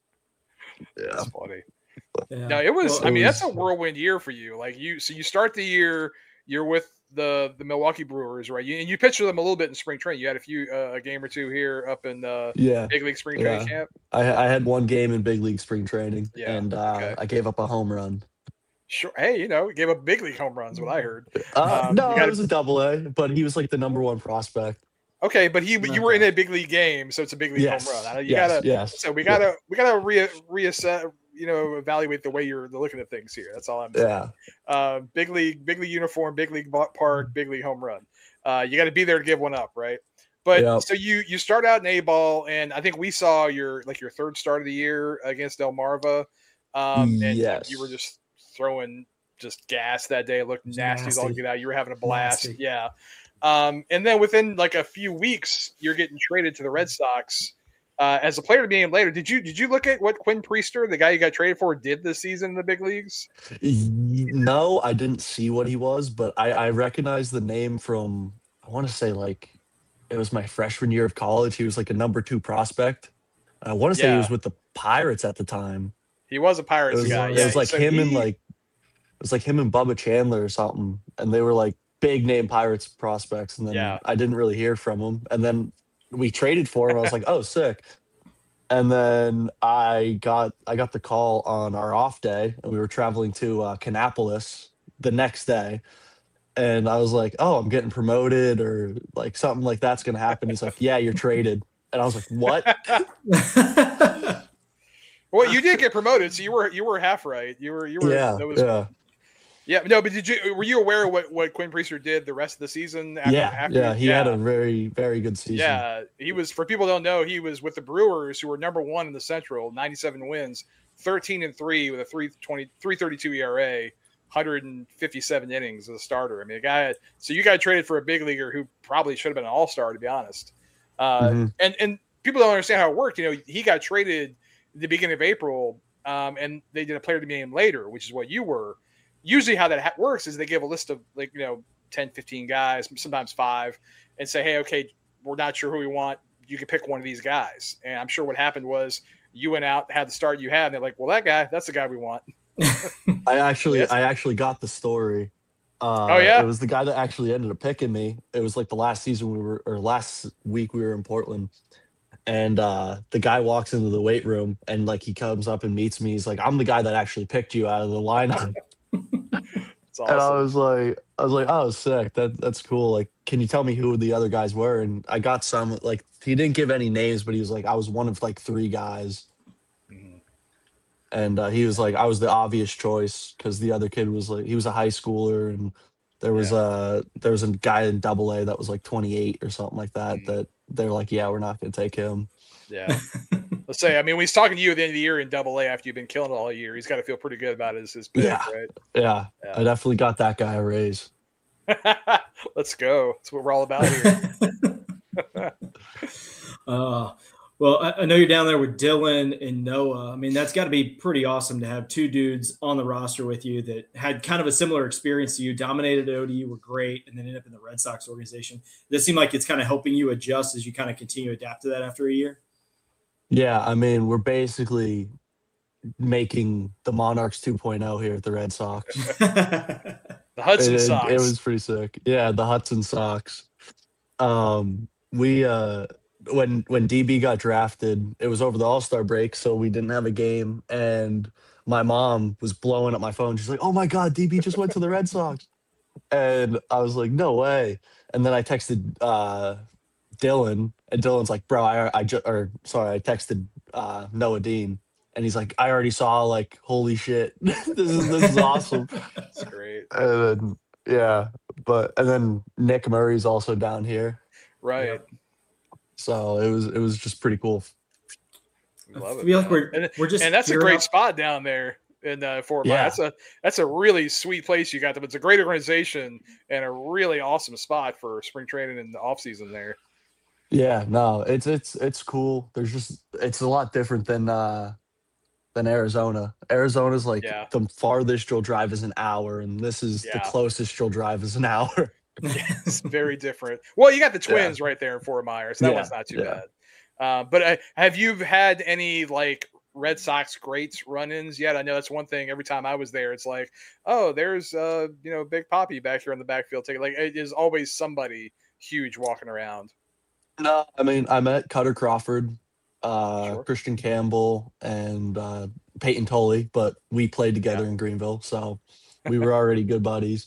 that's funny. Yeah. No, it was. Well, I mean, that's a was- whirlwind year for you. Like so you start the year, you're with the Milwaukee Brewers, right? And you pitched with them a little bit in spring training. You had a game or two here up in Yeah. big league spring training Yeah. camp. I had one game in big league spring training, Yeah, and okay. I gave up a home run. Sure. Hey, gave up big league home runs. What I heard. No, you gotta- it was a double-A, but he was like the number one prospect. Okay, but you were in a big league game, so it's a big league Yes. home run. Yes. So we gotta reassess. Evaluate the way you're looking at things here. That's all I'm saying. Yeah. Big league uniform, big league park, big league home run. You got to be there to give one up, right? But Yep. so you start out in A ball, and I think we saw your third start of the year against Delmarva, and Yes. you were just throwing just gas that day. It looked nasty as all Nasty. get out. You were having a blast, Nasty. yeah. And then within like a few weeks, you're getting traded to the Red Sox. As a player to be named later, did you look at what Quinn Priester, the guy you got traded for, did this season in the big leagues? No, I didn't see what he was, but I recognized the name from, I want to say like it was my freshman year of college. He was like a number 2 prospect. I want to say he was with the Pirates at the time. He was a Pirates guy. It Yeah, was like so him and like it was like him and Bubba Chandler or something, and they were like big name Pirates prospects. And then Yeah. I didn't really hear from him, and then we traded for him. I was like, oh, sick. And then I got the call on our off day, and we were traveling to Kannapolis the next day. And I was like, oh, I'm getting promoted or like something like that's going to happen. He's like, yeah, you're traded. And I was like, what? Well, you did get promoted, so you were half right. You were Yeah. that was, Yeah. yeah. No, but were you aware of what Quinn Priester did the rest of the season? He had a very, very good season. Yeah, he was. For people who don't know, he was with the Brewers, who were number 1 in the Central, 97 wins, 13-3 with a 3.32 ERA, 157 innings as a starter. I mean, a guy. So you got traded for a big leaguer who probably should have been an all-star, to be honest. And people don't understand how it worked. He got traded at the beginning of April, and they did a player to be named later, which is what you were. Usually how that works is they give a list of 10, 15 guys, sometimes 5, and say, hey, okay, we're not sure who we want. You can pick one of these guys. And I'm sure what happened was you went out, had the start you had, and they're like, well, that's the guy we want. I actually got the story. Oh, yeah? It was the guy that actually ended up picking me. It was like the last week we were in Portland. And the guy walks into the weight room and like he comes up and meets me. He's like, I'm the guy that actually picked you out of the lineup. It's awesome. And I was like, oh, sick. That's cool. Like, can you tell me who the other guys were? And I got some, like, he didn't give any names, but he was like, I was one of like 3 guys. Mhm. And he was like, I was the obvious choice because the other kid was like, he was a high schooler, and there was a guy in AA that was like 28 or something like that. Mhm. That they're like, yeah, we're not going to take him. Yeah. Let's say, I mean, when he's talking to you at the end of the year in AA after you've been killing it all year, he's got to feel pretty good about his pick, Yeah. right? Yeah, Yeah. I definitely got that guy a raise. Let's go. That's what we're all about here. Well, I know you're down there with Dylan and Noah. I mean, that's got to be pretty awesome to have 2 dudes on the roster with you that had kind of a similar experience to you, dominated at ODU, were great, and then ended up in the Red Sox organization. Does it seem like it's kind of helping you adjust as you kind of continue to adapt to that after a year? Yeah, I mean, we're basically making the Monarchs 2.0 here at the Red Sox. The Hudson Sox. It was pretty sick. Yeah, the Hudson Sox. We when DB got drafted, it was over the All-Star break, so we didn't have a game, and my mom was blowing up my phone. She's like, "Oh my God, DB just went to the Red Sox," and I was like, "No way!" And then I texted Dylan, and Dylan's like, "Bro, I texted Noah Dean." And he's like, I already saw, like, holy shit, this is awesome. That's great. And then, yeah, But and then Nick Murray's also down here, Right. Yep. so it was just pretty cool. Love I it, feel like man. we're just and that's a gearing great up. spot down there in Fort Myers. Yeah. That's a really sweet place you got them. It's a great organization and a really awesome spot for spring training and the off season there. Yeah, no, it's cool. There's just it's a lot different than Arizona. Arizona's like Yeah. the farthest you'll drive is an hour, and this is the Yeah. closest you'll drive is an hour. It's very different. Well, you got the Twins right there in Fort Myers. So that Yeah, one's not too yeah. bad. But have you had any like Red Sox greats run-ins yet? I know that's one thing. Every time I was there, it's like, oh, there's Big Poppy back here in the backfield. Like it is always somebody huge walking around. No, I mean I met Cutter Crawford, Sure. Christian Campbell, and Peyton Tolley, but we played together in Greenville, so we were already good buddies.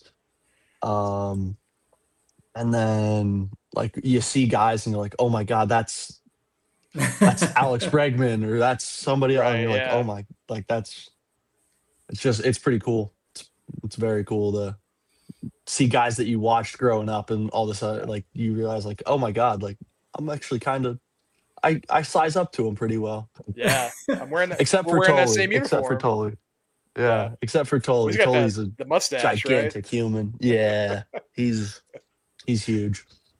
And then like you see guys and you're like, oh my God, that's Alex Bregman or that's somebody else. Right, And you're like, yeah. oh my, like it's pretty cool. It's very cool to see guys that you watched growing up and all this like you realize like, oh my God, like I'm actually kind of I size up to him pretty well. Yeah, I'm wearing that. Except we're for wearing that Tolley. same uniform. Except for Tolley. Yeah. Yeah. Except for Tolley. He's got Tolley's a the mustache, right? gigantic human. Yeah. He's huge.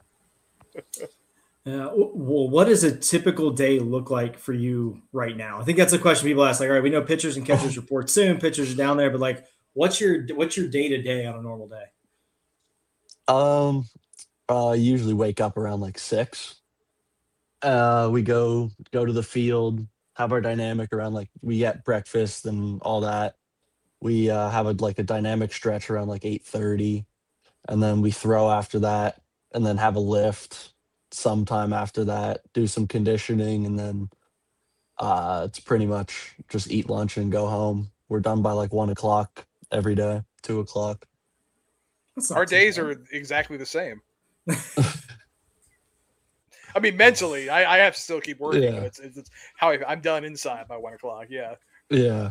Well, what does a typical day look like for you right now? I think that's a question people ask. Like, all right, we know pitchers and catchers report soon. Pitchers are down there, but like, what's your day to day on a normal day? Usually wake up around like 6. We go to the field, have our dynamic around like we get breakfast and all that. We have a dynamic stretch around like 8:30, and then we throw after that, and then have a lift sometime after that, do some conditioning, and then it's pretty much just eat lunch and go home. We're done by like 1:00 every day, 2:00. Our days are exactly the same. I mean, mentally, I have to still keep working. Yeah. It's how I'm done inside by 1:00. Yeah. Yeah.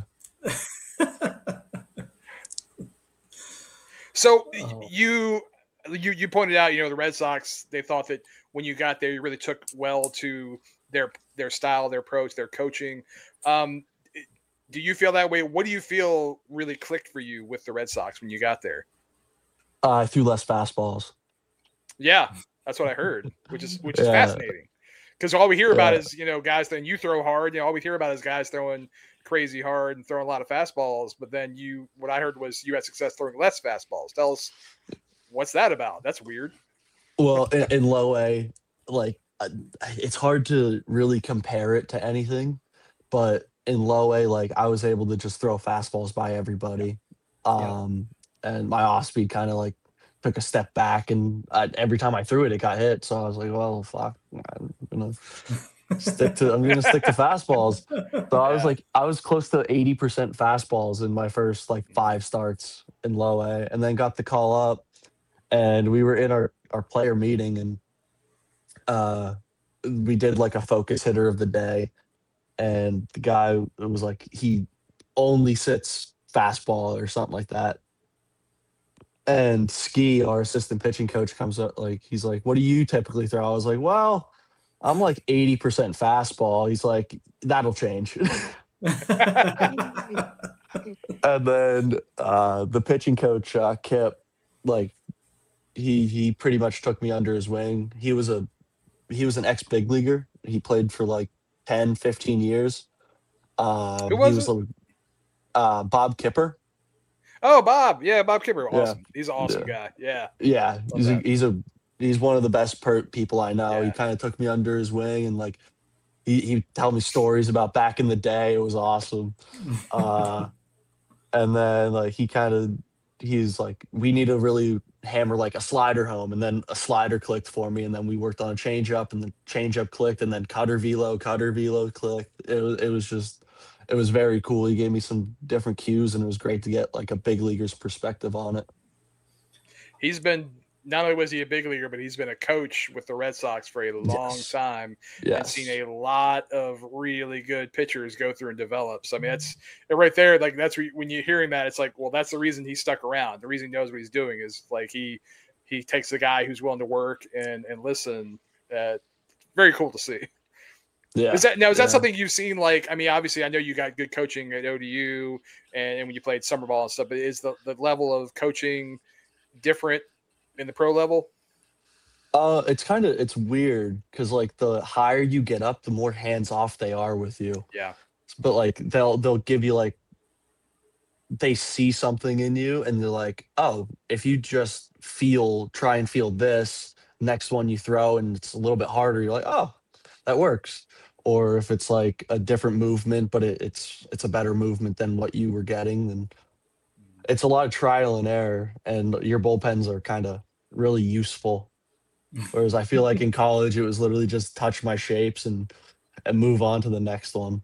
So Oh. you pointed out, the Red Sox, they thought that when you got there, you really took well to their style, their approach, their coaching. Do you feel that way? What do you feel really clicked for you with the Red Sox when you got there? I threw less fastballs. Yeah, that's what I heard, which is Yeah. fascinating. Because all we hear about Yeah. is, guys throwing, you throw hard. All we hear about is guys throwing crazy hard and throwing a lot of fastballs. But then what I heard was you had success throwing less fastballs. Tell us, what's that about? That's weird. Well, in low A, like it's hard to really compare it to anything, but in low A, like I was able to just throw fastballs by everybody, and my off speed kind of like took a step back, and every time I threw it, it got hit. So I was like, well, fuck, I'm gonna stick to fastballs. So I was close to 80% fastballs in my first like 5 starts in low A, and then got the call up, and we were in our player meeting, and we did like a focus hitter of the day, and the guy was like, he only sits fastball or something like that. And Ski, our assistant pitching coach, comes up, like, he's like, what do you typically throw? I was like, well, I'm like 80% fastball. He's like, that'll change. And then the pitching coach, Kip, like he pretty much took me under his wing. He was an ex big leaguer. He played for like 10, 15 years. Who was it? Bob Kipper. Oh, Bob. Yeah, Bob Kipper. Yeah. Awesome. He's an awesome guy. Yeah. Yeah, he's one of the best people I know. Yeah. He kind of took me under his wing, and like he told me stories about back in the day. It was awesome. And then like he's like, we need to really hammer like a slider home, and then a slider clicked for me, and then we worked on a changeup, and the changeup clicked, and then cutter velo clicked. It was very cool. He gave me some different cues, and it was great to get like a big leaguer's perspective on it. He's been, not only was he a big leaguer, but he's been a coach with the Red Sox for a long time, and seen a lot of really good pitchers go through and develop. So I mean, that's right there. Like that's when you're hearing that, it's like, well, that's the reason he stuck around. The reason he knows what he's doing is like he he takes the guy who's willing to work and listen. Very cool to see. Yeah. Is that something you've seen? Like, I mean, obviously, I know you got good coaching at ODU and when you played summer ball and stuff. But is the level of coaching different in the pro level? It's weird because like the higher you get up, the more hands off they are with you. Yeah. But like they'll give you like they see something in you and they're like, oh, if you just try and feel this next one you throw and it's a little bit harder, you're like, oh, that works. Or if it's like a different movement, but it's a better movement than what you were getting, then it's a lot of trial and error. And your bullpens are kind of really useful. Whereas I feel like in college, it was literally just touch my shapes and move on to the next one.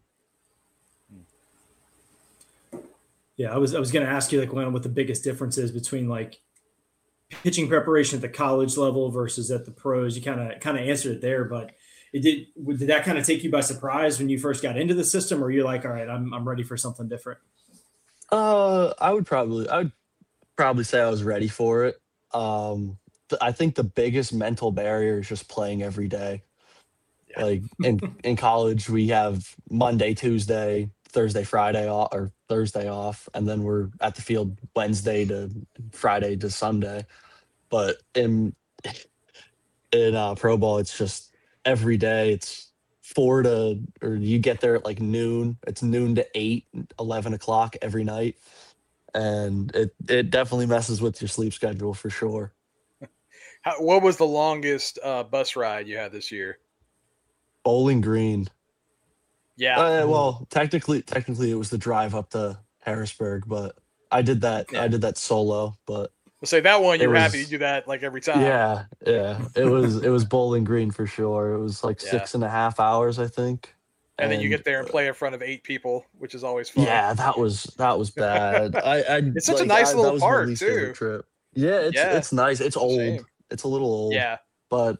Yeah, I was going to ask you like what the biggest difference is between like pitching preparation at the college level versus at the pros. You kind of answered it there, but did that kind of take you by surprise when you first got into the system, or you're like, all right, I'm ready for something different? I would probably say I was ready for it. I think the biggest mental barrier is just playing every day. Yeah. Like in college, we have Monday, Tuesday, Thursday, Friday off, or Thursday off, and then we're at the field Wednesday to Friday to Sunday. But in pro ball, it's just every day. It's or you get there at like noon. It's noon to 8, 11 o'clock every night, and it definitely messes with your sleep schedule for sure. What was the longest bus ride you had this year? Bowling Green. Yeah. Well, technically, it was the drive up to Harrisburg, but I did that. Yeah. I did that solo. But I'll say that one, you're happy to do that like every time. Yeah. It was Bowling Green for sure. It was like 6.5 hours, I think. And then you get there and play in front of 8 people, which is always fun. Yeah, that was bad. It's such a nice little park too. Trip. Yeah, it's nice. It's old. It's a little old. Yeah. But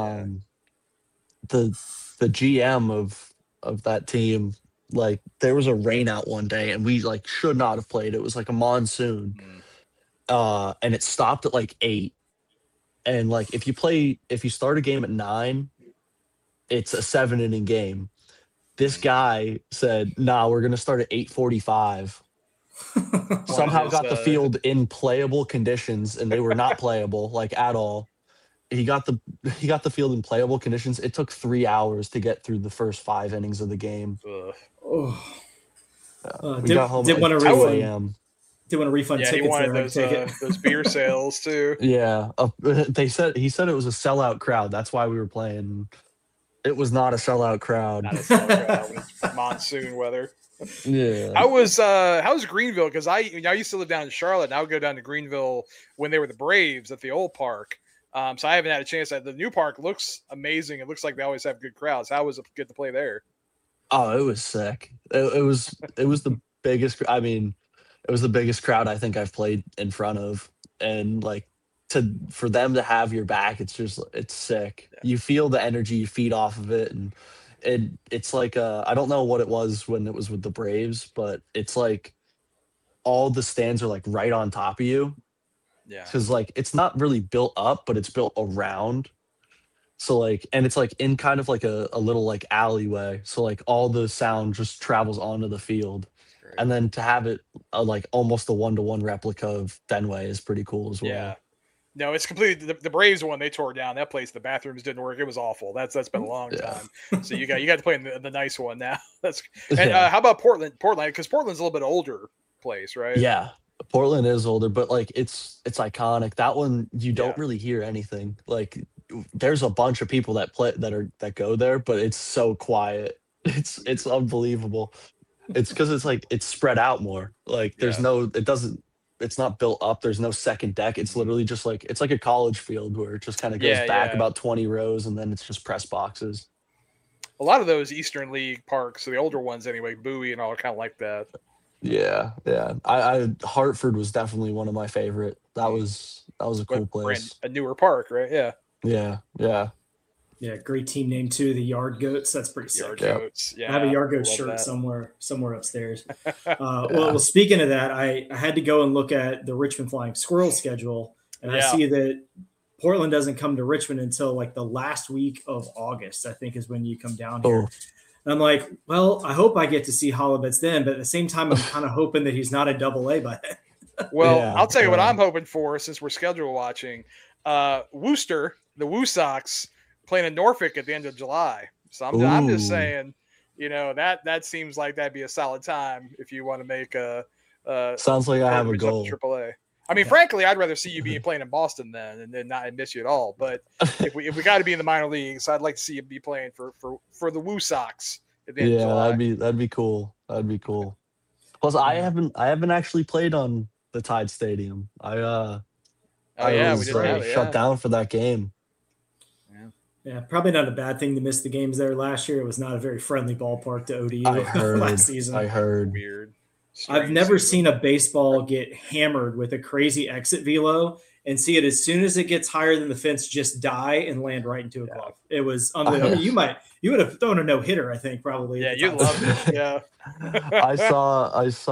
the GM of that team, like there was a rain out one day and we like should not have played. It was like a monsoon. And it stopped at like 8. And like if you start a game at 9, it's a 7-inning game. This guy said, nah, we're gonna start at 8:45. Somehow got the field in playable conditions, and they were not playable like at all. He got the field in playable conditions. It took 3 hours to get through the first 5 innings of the game. We got home at like 2 a.m. Did want to refund tickets. He wanted those beer sales too. Yeah, he said it was a sellout crowd. That's why we were playing. It was not a sellout crowd. Not a sellout crowd. It was monsoon weather. Yeah. How's Greenville? Because I used to live down in Charlotte, and I would go down to Greenville when they were the Braves at the old park. So I haven't had a chance. The new park looks amazing. It looks like they always have good crowds. How was it good to play there? Oh, it was sick. It was the biggest. I mean, it was the biggest crowd I think I've played in front of, and like for them to have your back, it's sick. Yeah. You feel the energy, you feed off of it, and it's like I don't know what it was when it was with the Braves, but it's like all the stands are like right on top of you. Yeah. Because like it's not really built up, but it's built around. So like, and it's like in kind of like a little like alleyway. So like all the sound just travels onto the field. Great. And then to have it like almost a 1-to-1 replica of Fenway is pretty cool as well. Yeah. No, it's completely the Braves one. They tore down that place. The bathrooms didn't work. It was awful. That's been a long time. So you got to play in the nice one now. How about Portland? Because Portland's a little bit older place, right? Yeah, Portland is older, but like it's iconic. That one you don't really hear anything. Like there's a bunch of people that go there, but it's so quiet. It's unbelievable. It's because it's spread out more. Like there's it's not built up. There's no second deck. It's literally just like it's like a college field where it just kind of goes back about 20 rows and then it's just press boxes. A lot of those Eastern League parks, so the older ones anyway, Bowie and all, are kind of like that. Yeah. I Hartford was definitely one of my favorite. That was a cool place. A newer park, right? Yeah. Yeah, great team name too. The Yard Goats. That's pretty sick. Yard Goats. Yeah, I have a Yard Goats shirt somewhere upstairs. Well, speaking of that, I had to go and look at the Richmond Flying Squirrels schedule, and I see that Portland doesn't come to Richmond until like the last week of August, I think, is when you come down here. Oh. And I'm like, well, I hope I get to see Holubets then, but at the same time, I'm kind of hoping that he's not a AA by then. Well, Yeah, I'll tell you what I'm hoping for since we're schedule watching. Worcester, the Woo Sox, playing in Norfolk at the end of July. So I'm just Ooh. saying, that seems like that'd be a solid time if you want to make a Sounds like I have a pilgrimage up goal. to AAA. I mean, frankly, I'd rather see you be playing in Boston then and then not miss you at all. But if we got to be in the minor leagues, I'd like to see you be playing for the Woo Sox at the end of July. that'd be cool. That'd be cool. Plus, I haven't actually played on the Tide Stadium. I was we didn't have it, shut down for that game. Yeah, probably not a bad thing to miss the games there last year. It was not a very friendly ballpark to ODU I heard. last season. I heard. Weird. I've never seen a baseball get hammered with a crazy exit velo and see it as soon as it gets higher than the fence just die and land right into a glove. It was unbelievable. You would have thrown a no-hitter, I think, probably. Yeah, you loved it. Yeah. I saw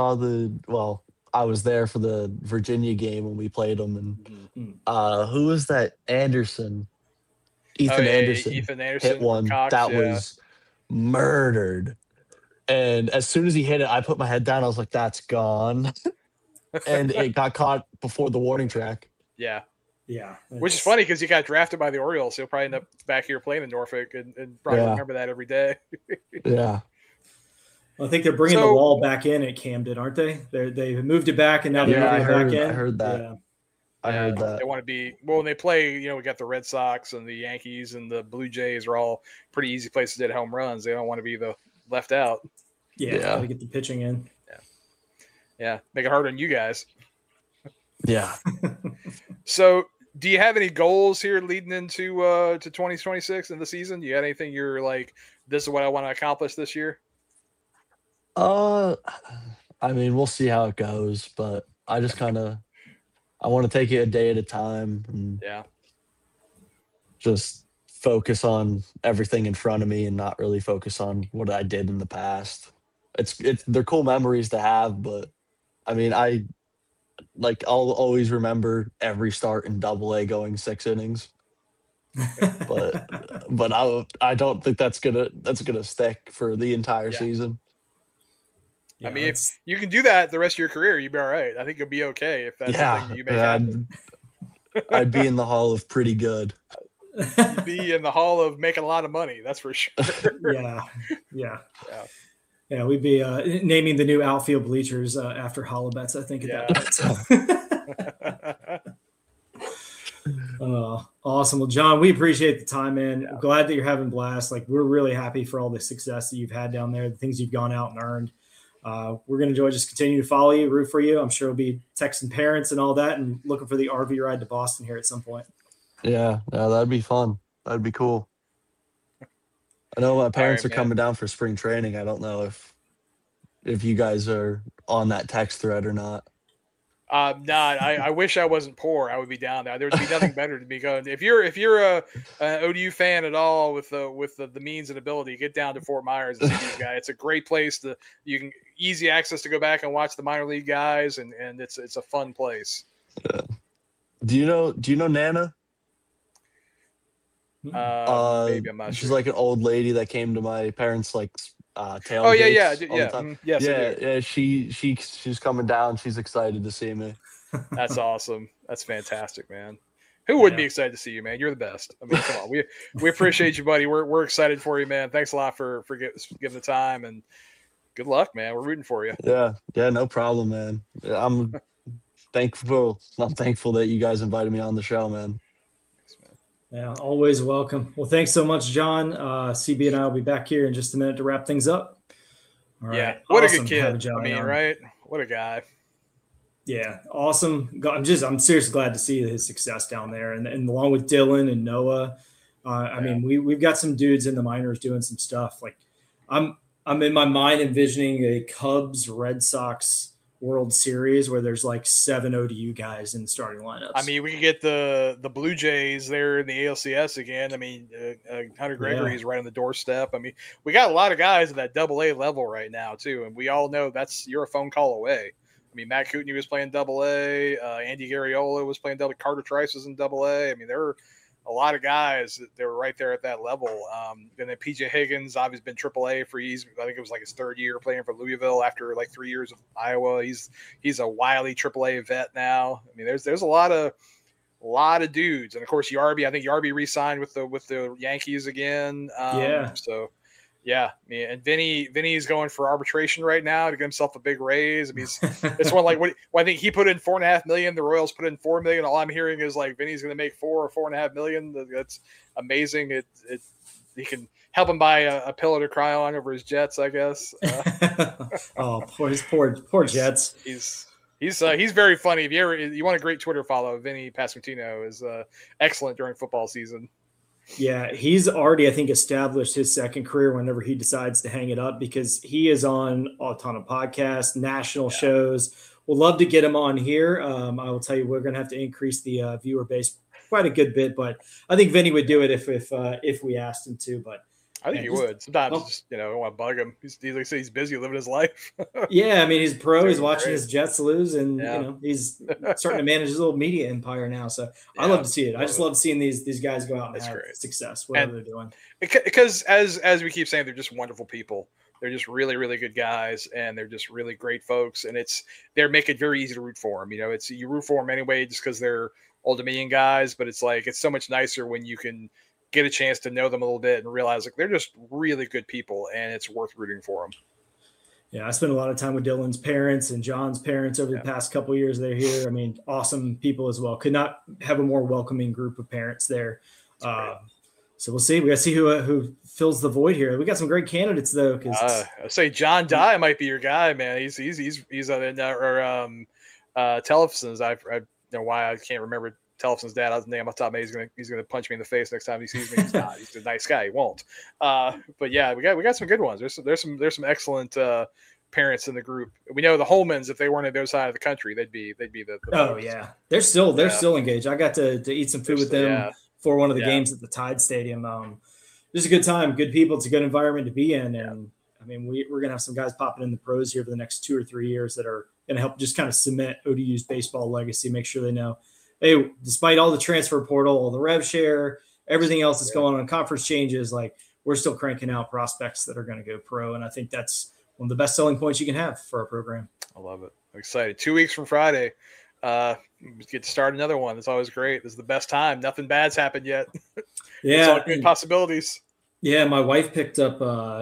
I was there for the Virginia game when we played them, and who was that? Anderson. Ethan Anderson. Ethan Anderson hit one Cox, that was murdered. And as soon as he hit it, I put my head down. I was like, that's gone. And it got caught before the warning track. Yeah. Yeah. Which is funny because he got drafted by the Orioles. So he'll probably end up back here playing in Norfolk and probably remember that every day. Yeah. I think they're bringing the wall back in at Camden, aren't they? They moved it back and now they're moving it back in. I heard that. Yeah. I heard that. They want to be when they play. We got the Red Sox and the Yankees and the Blue Jays are all pretty easy places to hit home runs. They don't want to be the left out. Yeah. Gotta get the pitching in. Yeah. Make it hard on you guys. Yeah. So, do you have any goals here leading into to 2026 in the season? Do you have anything you're like, this is what I want to accomplish this year? I mean, we'll see how it goes, but I just I want to take it a day at a time and just focus on everything in front of me and not really focus on what I did in the past. They're cool memories to have, but I mean, I'll always remember every start in AA going 6 innings. but I don't think that's gonna stick for the entire season. I mean, if you can do that the rest of your career, you'd be all right. I think you'll be okay if that's something that you make happen. I'd be in the hall of pretty good. You'd be in the hall of making a lot of money. That's for sure. Yeah, we'd be naming the new outfield bleachers after Holubets, I think. Awesome. Well, John, we appreciate the time, man. I'm glad that you're having blast. Like, we're really happy for all the success that you've had down there, the things you've gone out and earned. We're going to enjoy just continue to follow you, root for you. I'm sure we'll be texting parents and all that and looking for the RV ride to Boston here at some point. Yeah, that'd be fun. That'd be cool. I know my parents are coming down for spring training. I don't know if you guys are on that text thread or not. I wish I wasn't poor. I would be down there. There would be nothing better to be going. If you're an ODU fan at all with the means and ability, get down to Fort Myers and see these guys. It's a great place you can easy access to go back and watch the minor league guys, and it's a fun place. Yeah. Do you know Nana? Maybe I'm not she's sure. like an old lady that came to my parents' tailgates. Oh yeah. She's coming down. She's excited to see me. That's awesome. That's fantastic, man. Who wouldn't be excited to see you, man? You're the best. I mean, come on. We appreciate you, buddy. We're excited for you, man. Thanks a lot for giving the time, and good luck, man. We're rooting for you. Yeah, no problem, man. I'm thankful that you guys invited me on the show, man. Yeah, always welcome. Well, thanks so much, John. CB and I will be back here in just a minute to wrap things up. All right. What a good kid. I mean, right? What a guy. Yeah, awesome. I'm seriously glad to see his success down there, and along with Dylan and Noah. I mean, we've got some dudes in the minors doing some stuff. Like, I'm in my mind envisioning a Cubs Red Sox World Series where there's like 7 ODU guys in the starting lineups. I mean, we could get the Blue Jays there in the ALCS again. I mean, Hunter Gregory is right on the doorstep. I mean, we got a lot of guys at that AA level right now too, and we all know you're a phone call away. I mean, Matt Coutney was playing Double-A. Andy Garriola was playing Double-A. Carter Trice was in Double-A. I mean, there were a lot of guys that were right there at that level. And then PJ Higgins, obviously been Triple-A for I think it was like his third year playing for Louisville after like 3 years of Iowa. He's a wily Triple-A vet now. I mean, there's a lot of dudes, and of course Yarby. I think Yarby re-signed with the Yankees again. So yeah, and Vinny's going for arbitration right now to get himself a big raise. I mean, it's one like what I think he put in $4.5 million. The Royals put in $4 million. All I'm hearing is like Vinny's going to make $4.5 million. That's amazing. He can help him buy a pillow to cry on over his Jets, I guess. Oh, poor Jets. He's very funny. If you want a great Twitter follow, Vinny Pasquantino is excellent during football season. Yeah, he's already, I think, established his second career whenever he decides to hang it up, because he is on a ton of podcasts, national shows. We'll love to get him on here. I will tell you, we're going to have to increase the viewer base quite a good bit, but I think Vinny would do it if we asked him to. But I think he would. Sometimes, I don't want to bug him. He's busy living his life. Yeah, I mean, he's pro. He's watching his Jets lose, and he's starting to manage his little media empire now. So I love to see it. I just love seeing these guys go out and have success, whatever they're doing. Because as we keep saying, they're just wonderful people. They're just really, really good guys, and they're just really great folks. And they make it very easy to root for them. You root for them anyway, just because they're Old Dominion guys. But it's so much nicer when you can get a chance to know them a little bit and realize they're just really good people, and it's worth rooting for them. Yeah, I spent a lot of time with Dylan's parents and John's parents over the past couple of years they're here. I mean, awesome people as well. Could not have a more welcoming group of parents there. So we'll see. We got to see who fills the void here. We got some great candidates though. I say John Dye might be your guy, man. He's on Telefson's. I don't know why I can't remember Telefson's dad. I was name off the top of my head. He's gonna punch me in the face next time he sees me. He's not. He's a nice guy. He won't. But yeah, we got some good ones. There's some excellent parents in the group. We know the Holmans, if they weren't on the other side of the country, they'd be the oh yeah, they're still engaged. I got to eat some food with them for one of the games at the Tide Stadium. This is a good time, good people. It's a good environment to be in, and I mean we're gonna have some guys popping in the pros here for the next 2 or 3 years that are gonna help just kind of cement ODU's baseball legacy. Make sure they know, hey, despite all the transfer portal, all the rev share, everything else that's going on, conference changes, like we're still cranking out prospects that are going to go pro. And I think that's one of the best selling points you can have for our program. I love it. I'm excited. 2 weeks from Friday, get to start another one. It's always great. This is the best time. Nothing bad's happened yet. Yeah. It's all good possibilities. Yeah. My wife picked up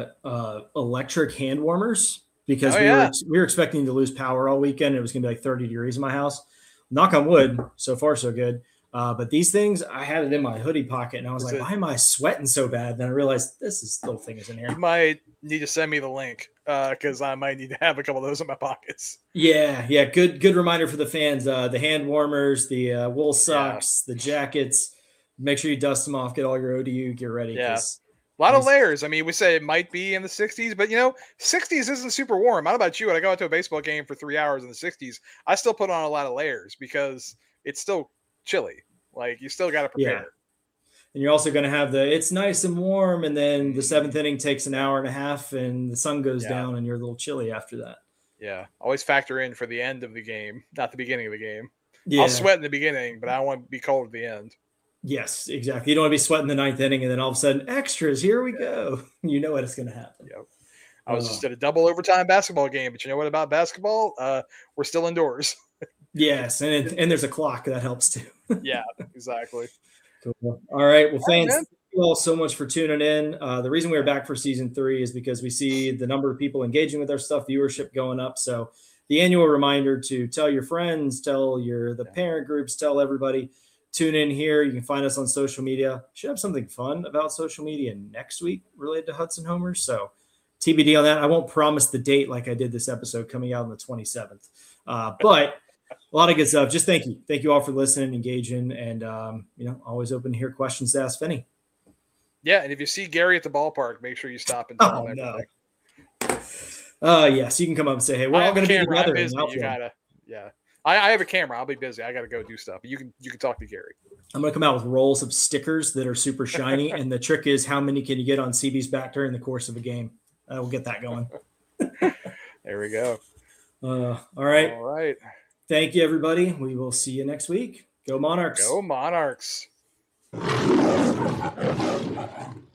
electric hand warmers because we were expecting to lose power all weekend. It was going to be like 30 degrees in my house. Knock on wood, so far so good. But these things, I had it in my hoodie pocket, and I was why am I sweating so bad? Then I realized this little thing is in here. You might need to send me the link because I might need to have a couple of those in my pockets. Yeah. Good reminder for the fans. The hand warmers, the wool socks, the jackets. Make sure you dust them off. Get all your ODU gear ready. Yeah. A lot of layers. I mean, we say it might be in the 60s, but 60s isn't super warm. I don't know about you. When I go out to a baseball game for 3 hours in the 60s, I still put on a lot of layers because it's still chilly. Like you still got to prepare. Yeah. And you're also going to have it's nice and warm. And then the seventh inning takes an hour and a half and the sun goes down and you're a little chilly after that. Yeah. Always factor in for the end of the game, not the beginning of the game. Yeah. I'll sweat in the beginning, but I don't want to be cold at the end. Yes, exactly. You don't want to be sweating the ninth inning and then all of a sudden extras, here we go. You know what is going to happen. Yep. I was just at a double overtime basketball game, but you know what about basketball? We're still indoors. Yes, and there's a clock that helps too. Yeah, exactly. Cool. All right. Well, fans, thank you all so much for tuning in. The reason we're back for season 3 is because we see the number of people engaging with our stuff, viewership going up. So the annual reminder to tell your friends, tell the parent groups, tell everybody. Tune in here. You can find us on social media. Should have something fun about social media next week related to Hudson Homers. So TBD on that. I won't promise the date like I did this episode coming out on the 27th. But a lot of good stuff. Just thank you. Thank you all for listening, engaging, and always open to hear questions to ask Finney. Yeah, and if you see Gary at the ballpark, make sure you stop and tell him everything. Yes, you can come up and say, hey, we're all going to be together. You gotta, I have a camera. I'll be busy. I got to go do stuff. You can talk to Gary. I'm going to come out with rolls of stickers that are super shiny. And the trick is how many can you get on CB's back during the course of a game? We'll get that going. There we go. All right. All right. Thank you, everybody. We will see you next week. Go Monarchs. Go Monarchs.